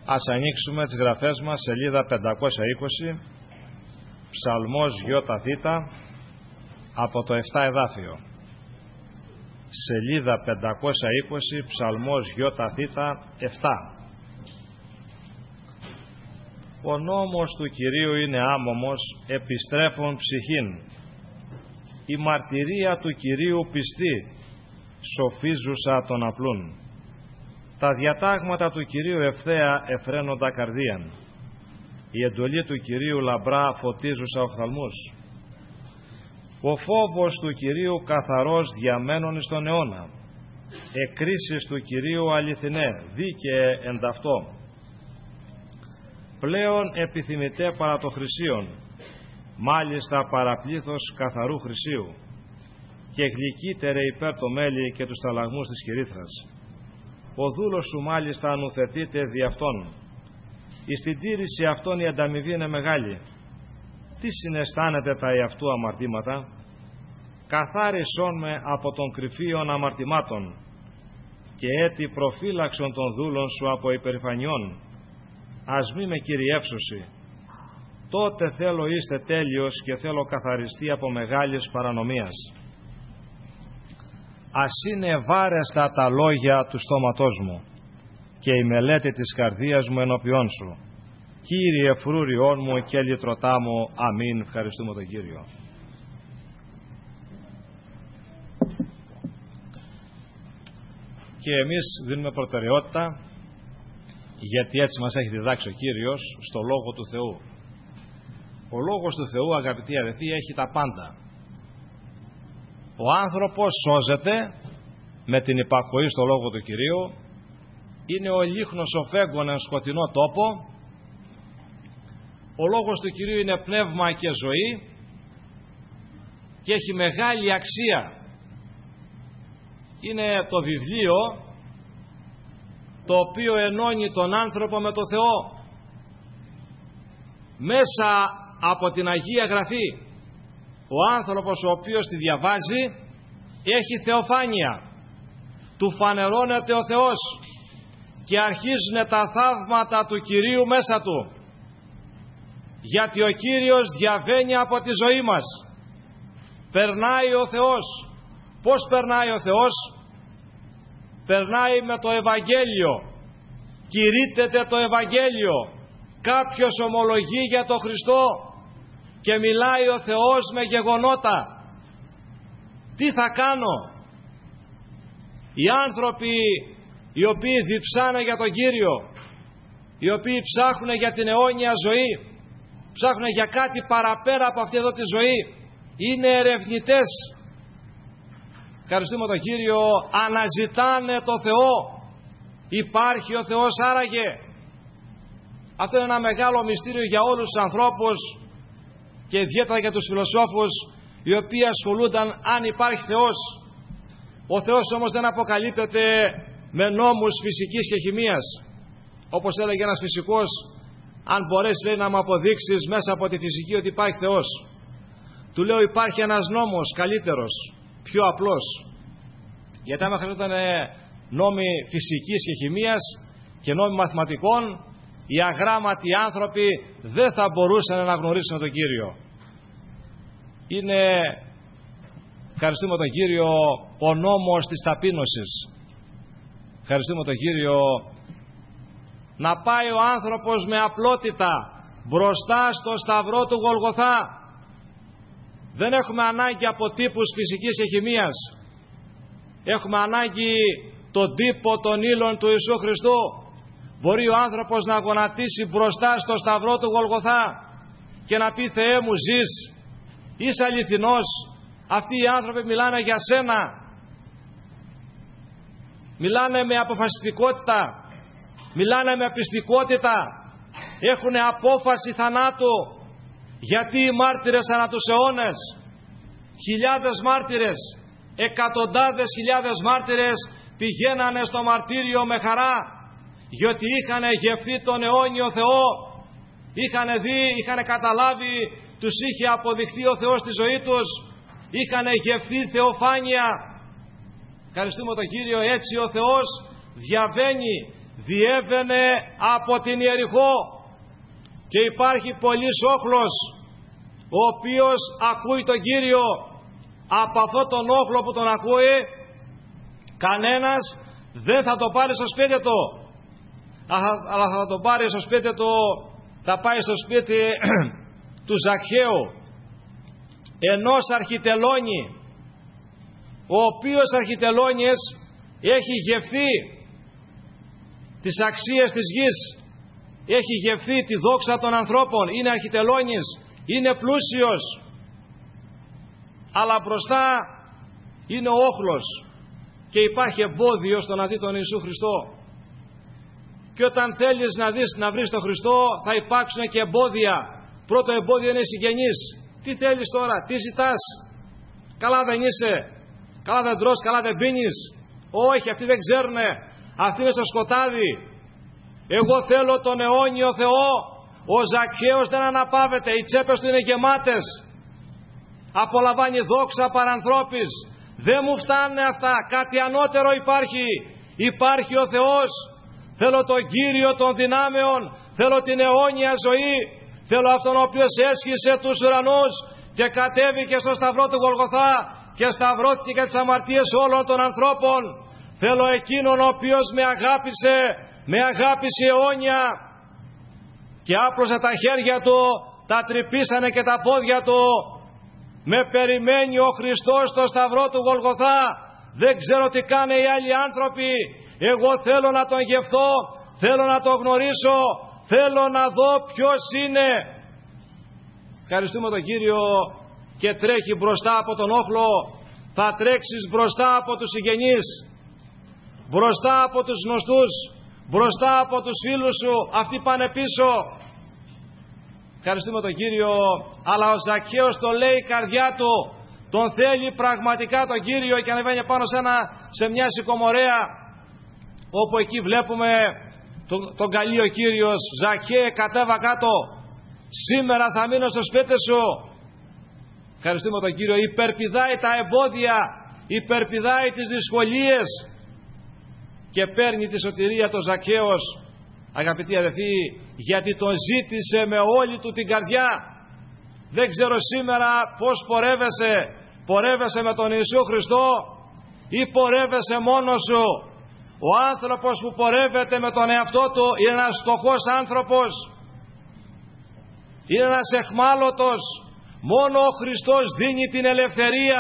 Ας ανοίξουμε τις γραφές μας, σελίδα 520, Ψαλμός ΙΘ, από το 7 εδάφιο. Σελίδα 520, Ψαλμός ΙΘ, 7. Ο νόμος του Κυρίου είναι άμωμος, επιστρέφων ψυχήν. Η μαρτυρία του Κυρίου πιστή, σοφίζουσα των απλούν. Τα διατάγματα του Κυρίου ευθέα εφραίνοντα καρδίαν. Η εντολή του Κυρίου λαμπρά φωτίζουσα οφθαλμούς. Ο φόβος του Κυρίου καθαρός διαμένων εις τον αιώνα. Εκκρίσεις του Κυρίου αληθινέ, δίκαιε εν ταυτό. Πλέον επιθυμητέ παρά το χρυσίον, μάλιστα παραπλήθος καθαρού χρυσίου, και γλυκύτερε υπέρ το μέλι και τους ταλαγμούς της κυρίθρας. Ο δούλος σου μάλιστα νουθετείται δι' αυτόν. Εις την τήρηση αυτών η ανταμοιβή είναι μεγάλη. Τι συναισθάνεται τα εαυτού αμαρτήματα? Καθάρισόν με από των κρυφίων αμαρτημάτων και έτη προφύλαξον των δούλων σου από υπερηφανιών. Ας μη με κυριεύσωση. Τότε θέλω είστε τέλειος και θέλω καθαριστεί από μεγάλης παρανομίας. Ας είναι βάρεστα τα λόγια του στόματός μου και η μελέτη της καρδίας μου ενώπιόν σου. Κύριε φρούριόν μου και λυτρωτά μου. Αμήν. Ευχαριστούμε τον Κύριο. Και εμείς δίνουμε προτεραιότητα, γιατί έτσι μας έχει διδάξει ο Κύριος, στο Λόγο του Θεού. Ο Λόγος του Θεού, αγαπητοί αδελφοί, έχει τα πάντα. Ο άνθρωπος σώζεται με την υπακοή στο Λόγο του Κυρίου. Είναι ο λίχνος ο φέγγων εν σκοτεινό τόπο. Ο Λόγος του Κυρίου είναι πνεύμα και ζωή και έχει μεγάλη αξία. Είναι το βιβλίο το οποίο ενώνει τον άνθρωπο με το Θεό. Μέσα από την Αγία Γραφή ο άνθρωπος ο οποίος τη διαβάζει έχει θεοφάνεια. Του φανερώνεται ο Θεός και αρχίζουν τα θαύματα του Κυρίου μέσα του. Γιατί ο Κύριος διαβαίνει από τη ζωή μας. Περνάει ο Θεός. Πώς περνάει ο Θεός? Περνάει με το Ευαγγέλιο. Κηρύττεται το Ευαγγέλιο. Κάποιος ομολογεί για τον Χριστό και μιλάει ο Θεός με γεγονότα. Τι θα κάνω? Οι άνθρωποι οι οποίοι διψάνε για τον Κύριο, οι οποίοι ψάχνουν για την αιώνια ζωή, ψάχνουν για κάτι παραπέρα από αυτή εδώ τη ζωή, είναι ερευνητές. Ευχαριστούμε τον Κύριο, αναζητάνε το Θεό. Υπάρχει ο Θεός άραγε? Αυτό είναι ένα μεγάλο μυστήριο για όλους τους ανθρώπους και ιδιαίτερα για τους φιλοσόφους οι οποίοι ασχολούνταν αν υπάρχει Θεός. Ο Θεός όμως δεν αποκαλύπτεται με νόμους φυσικής και χημείας. Όπως έλεγε ένας φυσικός, αν μπορέσει λέει, να μου αποδείξεις μέσα από τη φυσική ότι υπάρχει Θεός. Του λέω υπάρχει ένας νόμος καλύτερος, πιο απλός. Γιατί άμα χρειαζόταν νόμοι φυσικής και χημείας και νόμοι μαθηματικών, οι αγράμματοι άνθρωποι δεν θα μπορούσαν να γνωρίσουν τον Κύριο. Είναι, ευχαριστούμε τον Κύριο, ο νόμος της ταπείνωσης. Ευχαριστούμε τον Κύριο, να πάει ο άνθρωπος με απλότητα μπροστά στο σταυρό του Γολγοθά. Δεν έχουμε ανάγκη από τύπους φυσικής και χημείας. Έχουμε ανάγκη τον τύπο των ύλων του Ιησού Χριστού. Μπορεί ο άνθρωπος να γονατίσει μπροστά στο σταυρό του Γολγοθά και να πει Θεέ μου ζεις, είσαι αληθινός, αυτοί οι άνθρωποι μιλάνε για σένα, μιλάνε με αποφασιστικότητα, μιλάνε με πιστικότητα, έχουν απόφαση θανάτου. Γιατί οι μάρτυρες ανά τους αιώνες, χιλιάδες μάρτυρες, εκατοντάδες χιλιάδες μάρτυρες πηγαίνανε στο μαρτύριο με χαρά, γιατί είχαν γευθεί τον αιώνιο Θεό, είχαν δει, είχαν καταλάβει, τους είχε αποδειχθεί ο Θεός στη ζωή τους, είχαν γευθεί θεοφάνεια. Ευχαριστούμε τον Κύριο. Έτσι ο Θεός διαβαίνει, διέβαινε από την Ιεριχώ και υπάρχει πολύς όχλος ο οποίος ακούει τον Κύριο. Από αυτό τον όχλο που τον ακούει κανένας δεν θα το πάρει στο σπίτι του, αλλά θα το πάρει στο σπίτι του, θα πάει στο σπίτι του Ζακχαίου, ενός αρχιτελώνη, ο οποίος αρχιτελώνης έχει γευθεί τις αξίες της γης, έχει γευθεί τη δόξα των ανθρώπων, είναι αρχιτελώνης, είναι πλούσιος, αλλά μπροστά είναι ο όχλος και υπάρχει εμπόδιο στο να δει τον Ιησού Χριστό. Και όταν θέλεις να βρεις τον Χριστό θα υπάρξουν και εμπόδια. Πρώτο εμπόδιο είναι οι συγγενείς. Τι θέλεις τώρα, τι ζητάς? Καλά δεν είσαι, καλά δεν τρως, καλά δεν πίνεις? Όχι, αυτοί δεν ξέρουνε, αυτοί είναι στο σκοτάδι. Εγώ θέλω τον αιώνιο Θεό. Ο Ζακχαίος δεν αναπαύεται, οι τσέπες του είναι γεμάτες, απολαμβάνει δόξα παρανθρώπης. Δεν μου φτάνουν αυτά, κάτι ανώτερο υπάρχει. Υπάρχει ο Θεός. Θέλω τον Κύριο των δυνάμεων, θέλω την αιώνια ζωή, θέλω αυτόν ο οποίος έσχισε τους ουρανούς και κατέβηκε στο σταυρό του Γολγοθά και σταυρώθηκε για τις αμαρτίες όλων των ανθρώπων. Θέλω εκείνον ο οποίος με αγάπησε αιώνια και άπλωσε τα χέρια του, τα τρυπήσανε και τα πόδια του. Με περιμένει ο Χριστός στο σταυρό του Γολγοθά. Δεν ξέρω τι κάνουν οι άλλοι άνθρωποι. Εγώ θέλω να τον γευθώ, θέλω να τον γνωρίσω, θέλω να δω ποιος είναι. Ευχαριστούμε τον Κύριο. Και τρέχει μπροστά από τον όχλο. Θα τρέξεις μπροστά από τους συγγενείς, μπροστά από τους γνωστούς, μπροστά από τους φίλους σου. Αυτοί πάνε πίσω. Ευχαριστούμε τον Κύριο. Αλλά ο Ζακχαίος το λέει η καρδιά του, τον θέλει πραγματικά τον Κύριο, και ανεβαίνει πάνω σε μια σικομορέα, όπου εκεί βλέπουμε τον καλεί ο Κύριος. Ζακχαίε, κατέβα κάτω, σήμερα θα μείνω στο σπίτι σου. Ευχαριστούμε τον Κύριο. Υπερπηδάει τα εμπόδια, υπερπηδάει τις δυσκολίες και παίρνει τη σωτηρία το Ζακχαίος, αγαπητοί αδελφοί, γιατί τον ζήτησε με όλη του την καρδιά. Δεν ξέρω σήμερα πώς πορεύεσαι με τον Ιησού Χριστό ή πορεύεσαι μόνος σου? Ο άνθρωπος που πορεύεται με τον εαυτό του είναι ένας φτωχός άνθρωπος, είναι ένας εχμάλωτος. Μόνο ο Χριστός δίνει την ελευθερία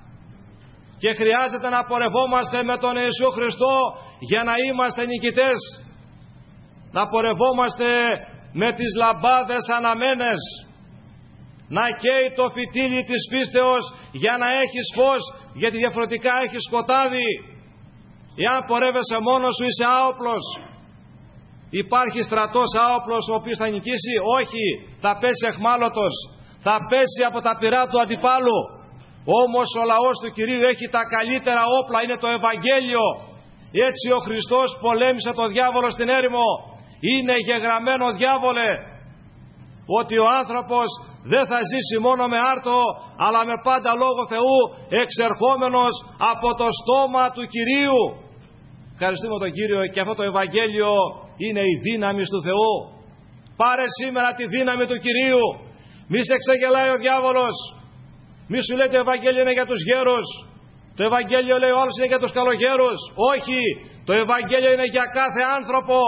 και χρειάζεται να πορευόμαστε με τον Ιησού Χριστό για να είμαστε νικητές. Να πορευόμαστε με τις λαμπάδες αναμένες, να καίει το φυτίλι της πίστεως για να έχεις φως, γιατί διαφορετικά έχεις σκοτάδι. Εάν πορεύεσαι μόνος σου είσαι άοπλος. Υπάρχει στρατός άοπλος ο οποίος θα νικήσει? Όχι, θα πέσει εχμάλωτος, θα πέσει από τα πυρά του αντιπάλου. Όμως ο λαός του Κυρίου έχει τα καλύτερα όπλα, είναι το Ευαγγέλιο. Έτσι ο Χριστός πολέμησε το διάβολο στην έρημο. Είναι γεγραμμένο, διάβολε, ότι ο άνθρωπος δεν θα ζήσει μόνο με άρτο, αλλά με πάντα λόγο Θεού, εξερχόμενος από το στόμα του Κυρίου. Ευχαριστούμε τον Κύριο. Και αυτό το Ευαγγέλιο είναι η δύναμη του Θεού. Πάρε σήμερα τη δύναμη του Κυρίου. Μη σε ξεγελάει ο διάβολος. Μη σου λέει το Ευαγγέλιο είναι για τους γέρους, το Ευαγγέλιο λέει όλος είναι για τους καλογέρους. Όχι, το Ευαγγέλιο είναι για κάθε άνθρωπο.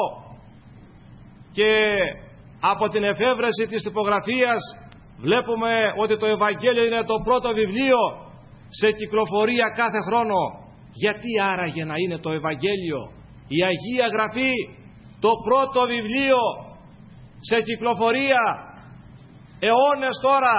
Και από την εφεύρεση της τυπογραφίας βλέπουμε ότι το Ευαγγέλιο είναι το πρώτο βιβλίο σε κυκλοφορία κάθε χρόνο. Γιατί άραγε να είναι το Ευαγγέλιο, η Αγία Γραφή, το πρώτο βιβλίο σε κυκλοφορία? Αιώνες τώρα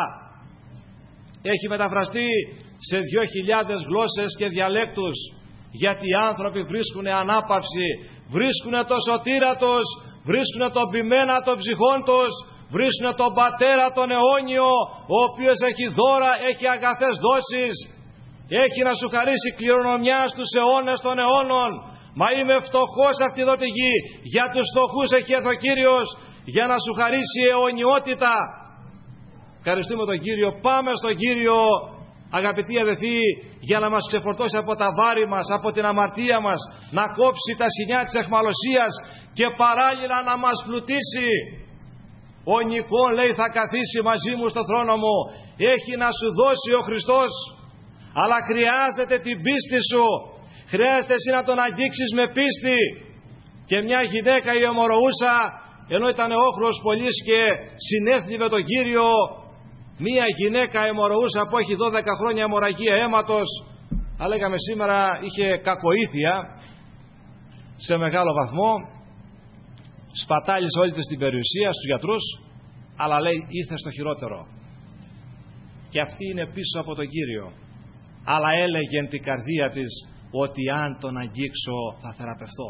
έχει μεταφραστεί σε 2.000 γλώσσες και διαλέκτους, γιατί οι άνθρωποι βρίσκουν ανάπαυση, βρίσκουν το σωτήρα τους, βρίσκουν τον ποιμένα των ψυχών τους, βρίσκουν τον Πατέρα τον αιώνιο, ο οποίος έχει δώρα, έχει αγαθές δόσεις, έχει να σου χαρίσει κληρονομιά στους αιώνες των αιώνων. Μα είμαι φτωχός αυτή εδώ τη γη, για τους φτωχούς έχει έρθει ο Κύριος, για να σου χαρίσει αιωνιότητα. Ευχαριστούμε τον Κύριο. Πάμε στον Κύριο αγαπητοί αδελφοί, για να μας ξεφορτώσει από τα βάρη μας, από την αμαρτία μας, να κόψει τα σινιά της αιχμαλωσίας και παράλληλα να μας πλουτίσει. Ο Νικόν, λέει, θα καθίσει μαζί μου στο θρόνο μου. Έχει να σου δώσει ο Χριστός, αλλά χρειάζεται την πίστη σου. Χρειάζεται εσύ να τον αγγίξεις με πίστη. Και μια γυναίκα, η αιμορροούσα, ενώ ήταν όχρος πολύς και συνέθλιβε τον Κύριο, μια γυναίκα αιμορροούσα που έχει 12 χρόνια αιμορραγία αίματος, θα λέγαμε σήμερα είχε κακοήθεια σε μεγάλο βαθμό, σπατάλησε όλη της την περιουσία στους γιατρούς, αλλά λέει ήρθε στο χειρότερο. Και αυτή είναι πίσω από τον Κύριο. Αλλά έλεγε εν την καρδία της ότι αν τον αγγίξω θα θεραπευτώ.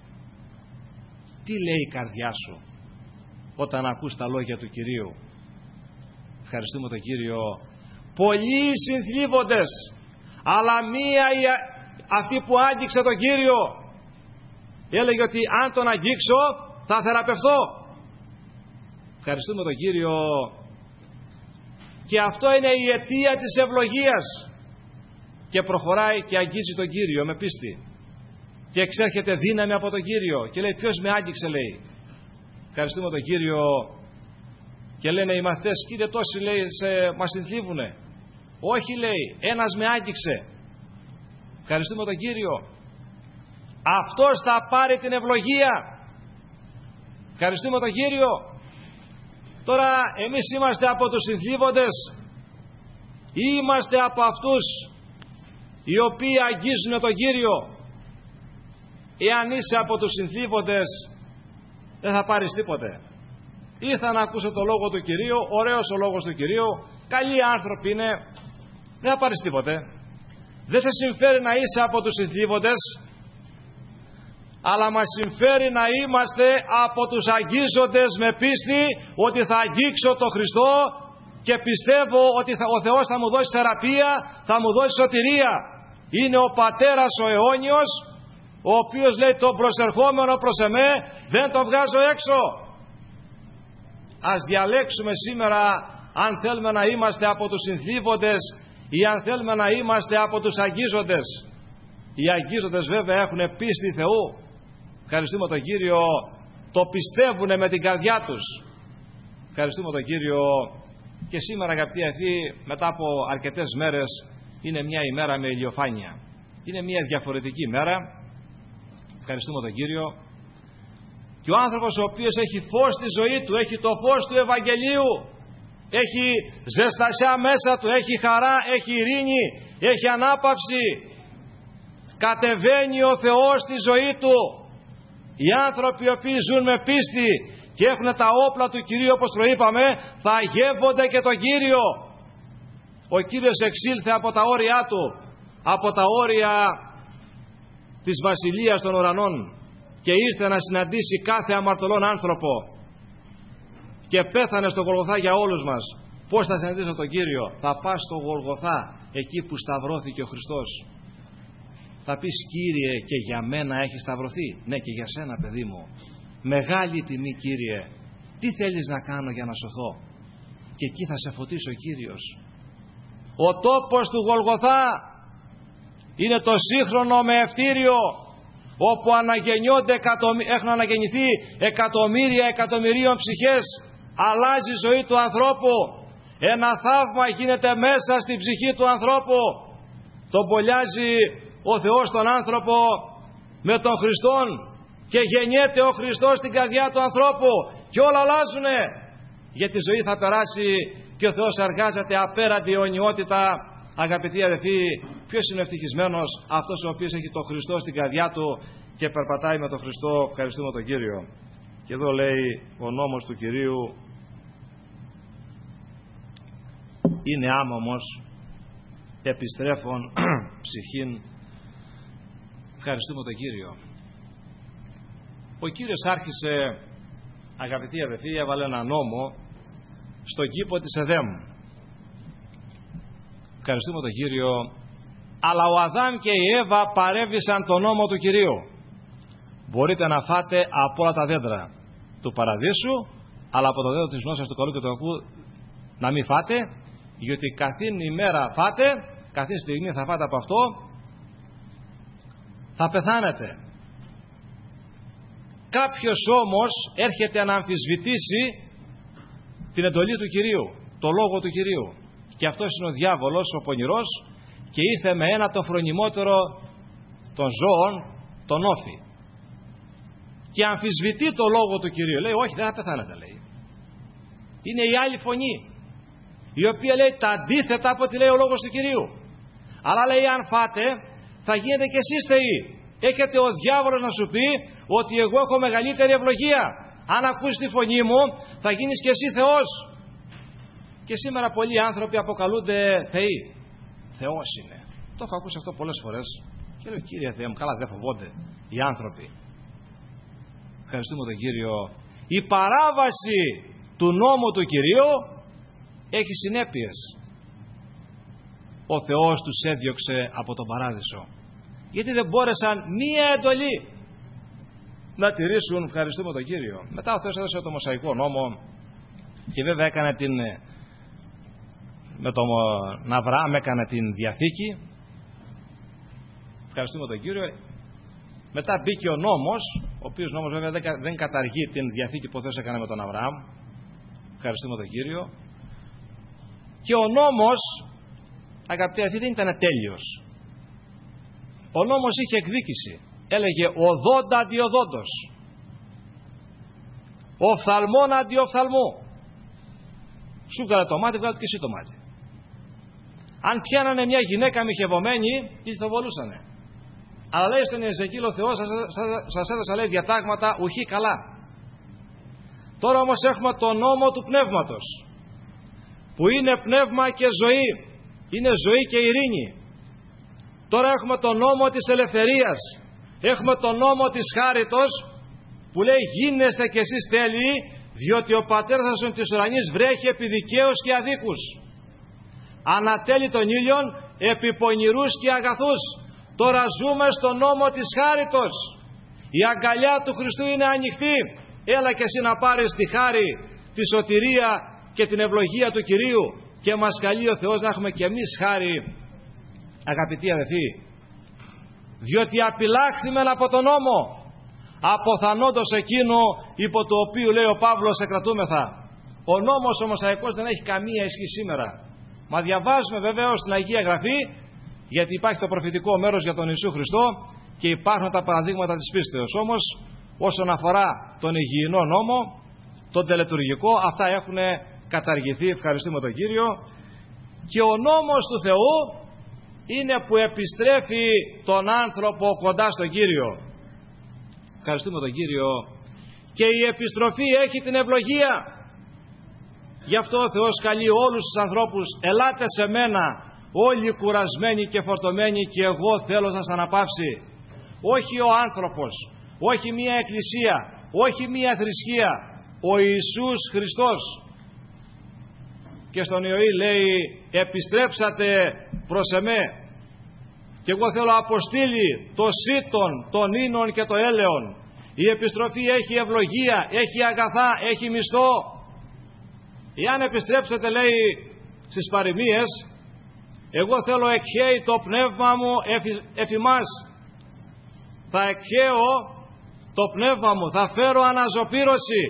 Τι λέει η καρδιά σου όταν ακούς τα λόγια του Κυρίου? Ευχαριστούμε τον Κύριο. Πολλοί συνθλίβοντες, αλλά μία αυτή που άγγιξε τον Κύριο έλεγε ότι αν τον αγγίξω θα θεραπευτώ. Ευχαριστούμε τον Κύριο. Και αυτό είναι η αιτία της ευλογίας. Και προχωράει και αγγίζει τον Κύριο με πίστη. Και εξέρχεται δύναμη από τον Κύριο. Και λέει ποιος με άγγιξε, λέει. Ευχαριστούμε τον Κύριο. Και λένε οι μαθητές, Κύριε, τόσοι, λέει, μας συνθλίβουνε. Όχι, λέει, ένας με άγγιξε. Ευχαριστούμε τον Κύριο. Αυτός θα πάρει την ευλογία. Ευχαριστούμε τον Κύριο. Τώρα εμείς είμαστε από τους συνθλίβοντες ή είμαστε από αυτούς οι οποίοι αγγίζουν τον Κύριο? Εάν είσαι από τους συνθλίβοντες, δεν θα πάρεις τίποτε. Ήρθα να ακούσω το λόγο του Κυρίου, ωραίος ο λόγος του Κυρίου, καλοί άνθρωποι είναι, δεν θα πάρεις τίποτε. Δεν σε συμφέρει να είσαι από τους συνθλίβοντες, αλλά μας συμφέρει να είμαστε από τους αγγίζοντες με πίστη ότι θα αγγίξω τον Χριστό και πιστεύω ότι ο Θεός θα μου δώσει θεραπεία, θα μου δώσει σωτηρία. Είναι ο Πατέρας ο αιώνιος, ο οποίος λέει τον προσερχόμενο προς εμέ δεν τον βγάζω έξω. Ας διαλέξουμε σήμερα αν θέλουμε να είμαστε από τους συνθλίβοντες ή αν θέλουμε να είμαστε από τους αγγίζοντες. Οι αγγίζοντες βέβαια έχουν πίστη Θεού. Ευχαριστούμε τον Κύριο, το πιστεύουν με την καρδιά τους. Ευχαριστούμε τον Κύριο. Και σήμερα, αγαπητοί αδελφοί, μετά από αρκετές μέρες είναι μια ημέρα με ηλιοφάνεια. Είναι μια διαφορετική μέρα. Ευχαριστούμε τον Κύριο. Και ο άνθρωπος ο οποίος έχει φως στη ζωή του, έχει το φως του Ευαγγελίου, έχει ζεστασιά μέσα του, έχει χαρά, έχει ειρήνη, έχει ανάπαυση, κατεβαίνει ο Θεός στη ζωή του. Οι άνθρωποι οι οποίοι ζουν με πίστη και έχουν τα όπλα του Κυρίου, όπως προείπαμε, θα γεύονται και τον Κύριο. Ο Κύριος εξήλθε από τα όρια του, από τα όρια της βασιλείας των ουρανών, και ήρθε να συναντήσει κάθε αμαρτωλόν άνθρωπο και πέθανε στο Γολγοθά για όλους μας. Πώς θα συναντήσω τον Κύριο? Θα πας στο Γολγοθά, εκεί που σταυρώθηκε ο Χριστός. Θα πεις, Κύριε, και για μένα έχει σταυρωθεί? Ναι, και για σένα, παιδί μου. Μεγάλη τιμή, Κύριε. Τι θέλεις να κάνω για να σωθώ? Και εκεί θα σε φωτίσει ο Κύριος. Ο τόπος του Γολγοθά είναι το σύγχρονο μεευτήριο, όπου έχουν αναγεννηθεί εκατομμύρια εκατομμυρίων ψυχές. Αλλάζει η ζωή του ανθρώπου. Ένα θαύμα γίνεται μέσα στην ψυχή του ανθρώπου. Τον μπολιάζει ο Θεός τον άνθρωπο με τον Χριστόν και γεννιέται ο Χριστός στην καρδιά του ανθρώπου και όλα αλλάζουνε. Γιατί η ζωή θα περάσει και ο Θεός εργάζεται απέραντη αιωνιότητα. Αγαπητοί αδελφοί, ποιος είναι ευτυχισμένος? Αυτός ο οποίος έχει τον Χριστό στην καρδιά του και περπατάει με τον Χριστό. Ευχαριστούμε τον Κύριο. Και εδώ λέει ο νόμος του Κυρίου είναι άμωμος, επιστρέφων ψυχήν. Ευχαριστούμε τον Κύριο. Ο Κύριος άρχισε, αγαπητοί αδελφοί, έβαλε ένα νόμο στον κήπο της Εδέμ. Ευχαριστούμε τον Κύριο. Αλλά ο Αδάμ και η Εύα παρέβησαν τον νόμο του Κυρίου. Μπορείτε να φάτε από όλα τα δέντρα του παραδείσου, αλλά από το δέντρο της γνώσης του καλού και του κακού να μην φάτε. γιατί καθήν ημέρα φάτε, καθήν στιγμή θα φάτε από αυτό, θα πεθάνετε. Κάποιος όμως έρχεται να αμφισβητήσει την εντολή του Κυρίου, το λόγο του Κυρίου, και αυτός είναι ο διάβολος, ο πονηρός, και ήρθε με ένα το φρονιμότερο των ζώων, τον όφη, και αμφισβητεί το λόγο του Κυρίου. Λέει όχι, δεν θα πεθάνετε, λέει. Είναι η άλλη φωνή, η οποία λέει τα αντίθετα από ό,τι λέει ο λόγος του Κυρίου. Αλλά λέει αν φάτε θα γίνετε και εσείς θεοί. Έχετε ο διάβολος να σου πει ότι εγώ έχω μεγαλύτερη ευλογία. Αν ακούσεις τη φωνή μου θα γίνεις και εσύ Θεός. Και σήμερα πολλοί άνθρωποι αποκαλούνται θεοί. Θεός είναι. Το έχω ακούσει αυτό πολλές φορές. Και λέω Κύριε Θεέ μου, καλά δεν φοβόνται οι άνθρωποι. Ευχαριστούμε τον Κύριο. Η παράβαση του νόμου του Κυρίου έχει συνέπειες. Ο Θεός τους έδιωξε από τον παράδεισο, γιατί δεν μπόρεσαν μία εντολή να τηρήσουν. Ευχαριστούμε τον Κύριο. Μετά ο Θεός έδωσε το Μωσαϊκό νόμο και βέβαια έκανε με τον Αβραάμ έκανε την Διαθήκη. Ευχαριστούμε τον Κύριο. Μετά μπήκε ο νόμος, ο οποίος νόμος βέβαια δεν καταργεί την Διαθήκη που ο Θεός έκανε με τον Αβραάμ. Ευχαριστούμε τον Κύριο. Και ο νόμος, αγαπητοί αδελφοί, δεν ήταν τέλειος. Ο νόμος είχε εκδίκηση. Έλεγε οδόντα αντιοδόντος, οφθαλμόν αντιοφθαλμού. Σου βγάλε το μάτι, βγάλε και εσύ το μάτι. Αν πιάνανε μια γυναίκα μοιχευωμένη, τη θοβολούσανε. Αλλά λέει στον Εζεκίλ ο Θεός, σας έδωσα λέει διατάγματα ουχή καλά. Τώρα όμως έχουμε το νόμο του πνεύματος, που είναι πνεύμα και ζωή, είναι ζωή και ειρήνη. Τώρα έχουμε το νόμο της ελευθερίας, έχουμε το νόμο της χάριτος, που λέει γίνεστε κι εσείς τέλειοι, διότι ο Πατέρας σας της ουρανής βρέχει επί δικαίους και αδίκους, ανατέλει των ήλιων επί πονηρούς και αγαθούς. Τώρα ζούμε στο νόμο της χάριτος. Η αγκαλιά του Χριστού είναι ανοιχτή. Έλα και εσύ να πάρεις τη χάρη, τη σωτηρία και την ευλογία του Κυρίου, και μας καλεί ο Θεός να έχουμε και εμείς χάρη, αγαπητοί αδελφοί, διότι απειλάχθημεν από τον νόμο, αποθανόντος εκείνο υπό το οποίο λέει ο Παύλος εκρατούμεθα. Ο νόμος ο Μωσαϊκός δεν έχει καμία ισχύ σήμερα. Μα διαβάζουμε βεβαίως στην Αγία Γραφή, γιατί υπάρχει το προφητικό μέρος για τον Ιησού Χριστό και υπάρχουν τα παραδείγματα της πίστεως. Όμως όσον αφορά τον υγιεινό νόμο, τον τελετουργικό, αυτά έχουν καταργηθεί, ευχαριστούμε τον Κύριο. Και ο νόμος του Θεού είναι που επιστρέφει τον άνθρωπο κοντά στον Κύριο. Ευχαριστούμε τον Κύριο. Και η επιστροφή έχει την ευλογία. Γι' αυτό ο Θεός καλεί όλους τους ανθρώπους, ελάτε σε μένα όλοι κουρασμένοι και φορτωμένοι και εγώ θέλω να σας αναπαύσει. Όχι ο άνθρωπος, όχι μία εκκλησία, όχι μία θρησκεία, ο Ιησούς Χριστός. Και στον Ιωήλ λέει επιστρέψατε προς εμέ και εγώ θέλω να αποστείλει το σύτον, τον ίνον και το έλεον. Η επιστροφή έχει ευλογία, έχει αγαθά, έχει μισθό. Εάν επιστρέψετε, λέει στις παροιμίες, εγώ θέλω εκχέει το πνεύμα μου εφημάς. Θα εκχέω το πνεύμα μου, θα φέρω αναζωπήρωση.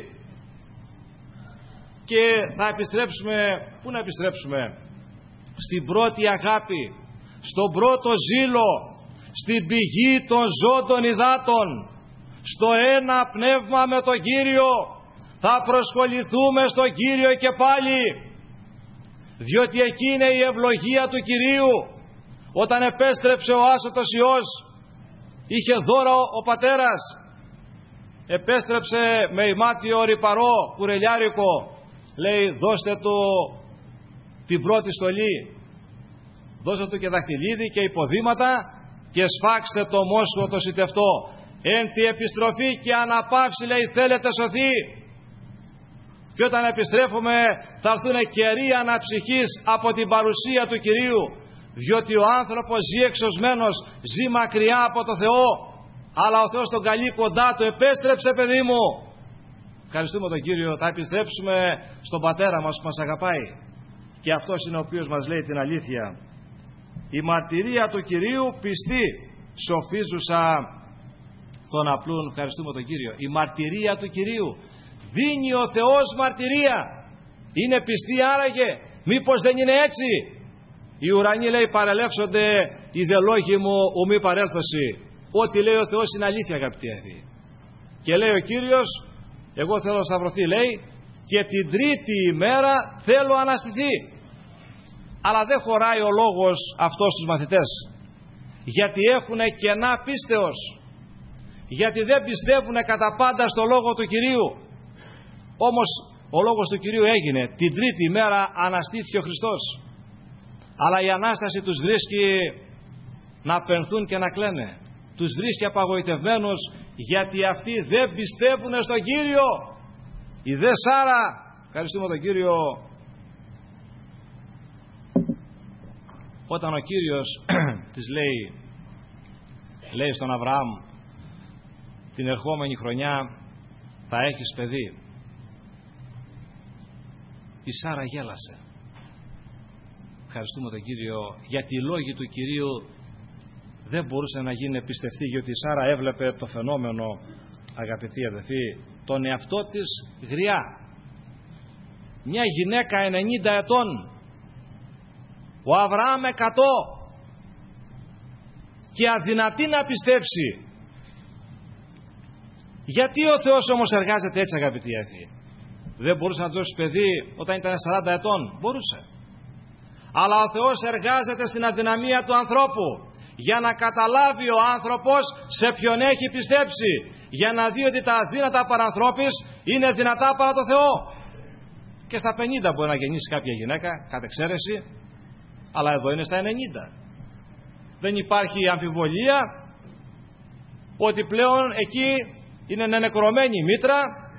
Και θα επιστρέψουμε, πού να επιστρέψουμε? Στην πρώτη αγάπη, στον πρώτο ζήλο, στην πηγή των ζώντων υδάτων, στο ένα πνεύμα με τον Κύριο. Θα προσχοληθούμε στον Κύριο και πάλι, διότι εκεί είναι η ευλογία του Κυρίου. Όταν επέστρεψε ο άσωτος Υιός, είχε δώρο ο πατέρας, επέστρεψε με ημάτιο ρυπαρό, κουρελιάρικο, λέει δώστε του την πρώτη στολή, δώστε του και δαχτυλίδι και υποδήματα και σφάξτε το μόσχο το σιτευτό. Εν τη επιστροφή και αναπαύση, λέει, θέλετε σωθεί. Και όταν επιστρέφουμε θα έρθουν καιροί αναψυχής από την παρουσία του Κυρίου, διότι ο άνθρωπος ζει εξωσμένος, ζει μακριά από το Θεό, αλλά ο Θεός τον καλεί κοντά του. Επέστρεψε παιδί μου. Ευχαριστούμε τον Κύριο. Θα επιστρέψουμε στον Πατέρα μας που μας αγαπάει. και αυτός είναι ο οποίος μας λέει την αλήθεια. Η μαρτυρία του Κυρίου πιστή, σοφίζουσα τον απλούν. Ευχαριστούμε τον Κύριο. Η μαρτυρία του Κυρίου, δίνει ο Θεός μαρτυρία. Είναι πιστή άραγε? Μήπως δεν είναι έτσι? Οι ουρανοί, λέει, παρελεύσονται, οι δε λόγοι μου ουμή παρέλθωση. Ό,τι λέει ο Θεός είναι αλήθεια, αγαπητοί αδελφοί. Και λέει ο Κύριος, εγώ θέλω να σταυρωθεί, λέει, και την τρίτη ημέρα θέλω αναστηθεί. Αλλά δεν χωράει ο λόγος αυτός στους μαθητές, γιατί έχουν κενά πίστεως, γιατί δεν πιστεύουν κατά πάντα στο λόγο του Κυρίου. Όμως ο λόγος του Κυρίου έγινε. Την τρίτη ημέρα αναστήθηκε ο Χριστός. Αλλά η Ανάσταση τους βρίσκει να πενθούν και να κλαίνε. Τους βρίσκει απαγοητευμένους, γιατί αυτοί δεν πιστεύουν στον Κύριο. Η δε Σάρα, ευχαριστούμε τον Κύριο, όταν ο Κύριος της λέει στον Αβραάμ, την ερχόμενη χρονιά θα έχεις παιδί, η Σάρα γέλασε. Ευχαριστούμε τον Κύριο, γιατί οι λόγοι του Κυρίου δεν μπορούσαν να γίνουν πιστευτοί, γιατί η Σάρα έβλεπε το φαινόμενο, αγαπητοί αδελφοί, τον εαυτό της γριά. Μια γυναίκα 90 ετών, ο Αβραάμ 100, και αδυνατή να πιστέψει. Γιατί ο Θεός όμως εργάζεται έτσι, αγαπητοί αδελφοί? Δεν μπορούσε να δώσει παιδί όταν ήταν 40 ετών? Μπορούσε. Αλλά ο Θεός εργάζεται στην αδυναμία του ανθρώπου, για να καταλάβει ο άνθρωπος σε ποιον έχει πιστέψει, για να δει ότι τα αδύνατα παρανθρώπης είναι δυνατά παρά το Θεό. Και στα 50 μπορεί να γεννήσει κάποια γυναίκα, κατ' εξαίρεση, αλλά εδώ είναι στα 90. Δεν υπάρχει αμφιβολία ότι πλέον εκεί είναι νεκρωμένη η μήτρα.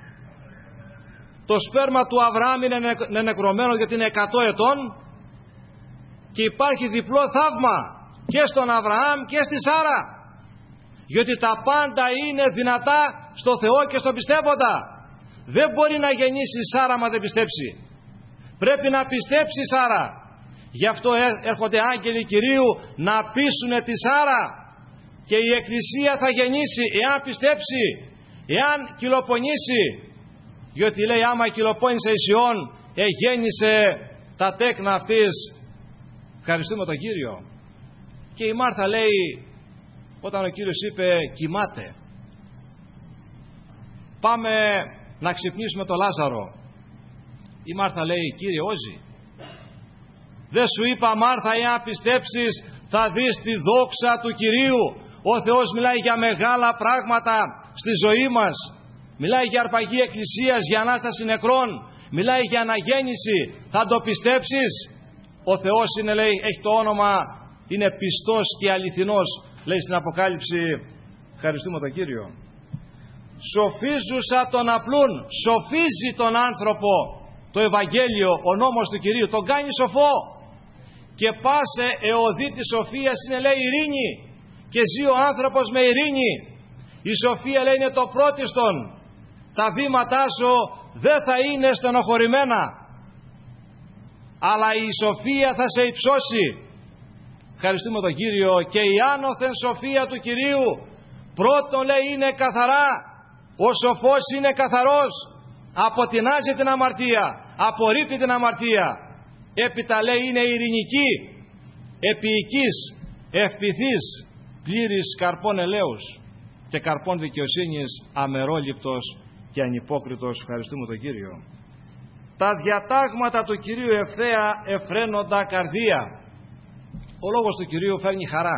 Το σπέρμα του Αβραάμ είναι νεκρωμένο, γιατί είναι 100 ετών, και υπάρχει διπλό θαύμα και στον Αβραάμ και στη Σάρα, γιατί τα πάντα είναι δυνατά στο Θεό και στον πιστεύοντα. Δεν μπορεί να γεννήσει η Σάρα μα δεν πιστέψει. Πρέπει να πιστέψει η Σάρα. Γι' αυτό έρχονται άγγελοι Κυρίου να πείσουνε τη Σάρα, και η Εκκλησία θα γεννήσει εάν πιστέψει, εάν κυλοπονήσει. Διότι λέει, άμα κυλοπώνησε η Σιών, γέννησε τα τέκνα αυτής. Ευχαριστούμε τον Κύριο. Και η Μάρθα λέει, όταν ο Κύριος είπε κοιμάται, πάμε να ξυπνήσουμε τον Λάζαρο, η Μάρθα λέει, Κύριε, όζει. Δεν σου είπα, Μάρθα, εάν πιστέψεις θα δεις τη δόξα του Κυρίου? Ο Θεός μιλάει για μεγάλα πράγματα στη ζωή μας. Μιλάει για αρπαγή εκκλησίας, για Ανάσταση νεκρών, μιλάει για αναγέννηση. Θα το πιστέψεις? Ο Θεός είναι, λέει, έχει το όνομα, είναι πιστός και αληθινός, λέει στην Αποκάλυψη. Ευχαριστούμε τον Κύριο. Σοφίζουσα τον απλούν, σοφίζει τον άνθρωπο το Ευαγγέλιο, ο νόμος του Κυρίου, τον κάνει σοφό. Και πάσε εωδή της σοφίας είναι, λέει, ειρήνη, και ζει ο άνθρωπος με ειρήνη. Η σοφία, λέει, είναι το πρώτιστον. Τα βήματά σου δεν θα είναι στενοχωρημένα, αλλά η σοφία θα σε υψώσει. Ευχαριστούμε τον Κύριο. Και η άνωθεν σοφία του Κυρίου, πρώτον, λέει, είναι καθαρά. Ο σοφός είναι καθαρός, αποτινάζει την αμαρτία, απορρίπτει την αμαρτία. Έπειτα, λέει, είναι ειρηνική, επίοικης, ευπηθής, πλήρης καρπών ελέους και καρπών δικαιοσύνης, αμερόληπτος και ανυπόκριτος. Ευχαριστούμε τον Κύριο. Τα διατάγματα του Κυρίου ευθέα εφραίνοντα καρδία. Ο λόγος του Κυρίου φέρνει χαρά.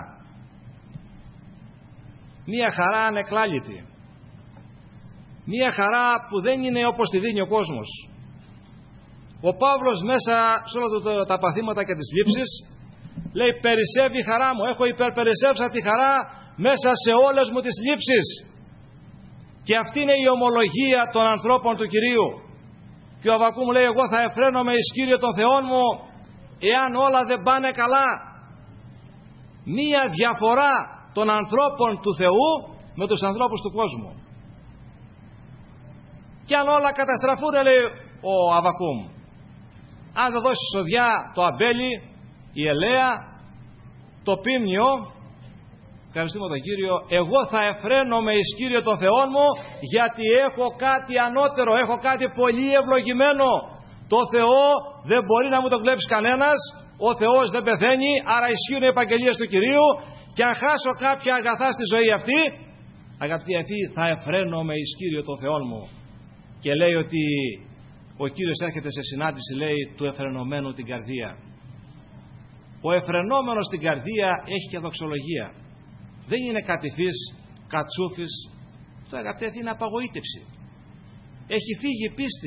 Μία χαρά ανεκλάλητη. Μία χαρά που δεν είναι όπως τη δίνει ο κόσμος. Ο Παύλος μέσα σε όλα τα παθήματα και τις λήψεις λέει, περισσεύει η χαρά μου, έχω υπερπερισεύσα τη χαρά μέσα σε όλες μου τις λήψεις. Και αυτή είναι η ομολογία των ανθρώπων του Κυρίου. Και ο Αββακούμ λέει, εγώ θα εφραίνομαι εις Κύριο των Θεών μου εάν όλα δεν πάνε καλά. Μία διαφορά των ανθρώπων του Θεού με τους ανθρώπους του κόσμου. Και αν όλα καταστραφούν, λέει ο Αββακούμ, αν δεν δώσει σοδιά το αμπέλι, η ελαία, το πίμνιο, ευχαριστούμε τον Κύριο, εγώ θα εφραίνω με εις Κύριο τον Θεό μου, γιατί έχω κάτι ανώτερο, έχω κάτι πολύ ευλογημένο. Το Θεό δεν μπορεί να μου το κλέψει κανένας, ο Θεός δεν πεθαίνει, άρα ισχύουν οι επαγγελίες του Κυρίου, και αν χάσω κάποια αγαθά στη ζωή αυτή, αγαπητοί αυτοί, θα εφραίνω με εις Κύριο τον Θεό μου. Και λέει ότι ο Κύριος έρχεται σε συνάντηση, λέει, του εφρενωμένου την καρδία. Ο εφρενόμενος στην καρδία έχει και δοξολογία. Δεν είναι κατηφής, κατσούφης. Αυτό, αγαπητοί, είναι απαγοήτευση. Έχει φύγει η πίστη.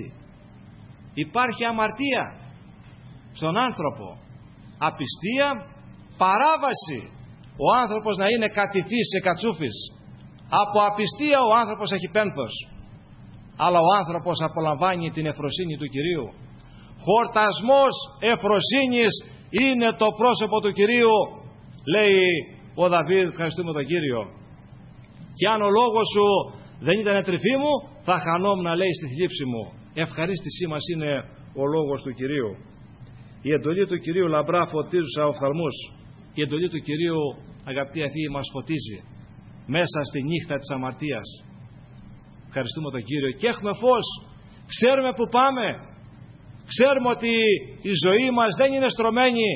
Υπάρχει αμαρτία στον άνθρωπο. Απιστία, παράβαση. Ο άνθρωπος να είναι κατηφής και κατσούφης. Από απιστία ο άνθρωπος έχει πένθος. Αλλά ο άνθρωπος απολαμβάνει την εφροσύνη του Κυρίου. Χορτασμός εφροσύνης είναι το πρόσωπο του Κυρίου, λέει ο Δαβίδ, ευχαριστούμε τον Κύριο. Και αν ο λόγος σου δεν ήταν τρυφή μου, θα χανόμουν, λέει, στη θλίψη μου. Ευχαρίστησή μας είναι ο λόγος του Κυρίου. Η εντολή του Κυρίου λαμπρά φωτίζουσα οφθαλμούς. Η εντολή του Κυρίου, αγαπητοί αυτοί, μας φωτίζει μέσα στη νύχτα της αμαρτίας. Ευχαριστούμε τον Κύριο και έχουμε φως. Ξέρουμε που πάμε. Ξέρουμε ότι η ζωή μας δεν είναι στρωμένη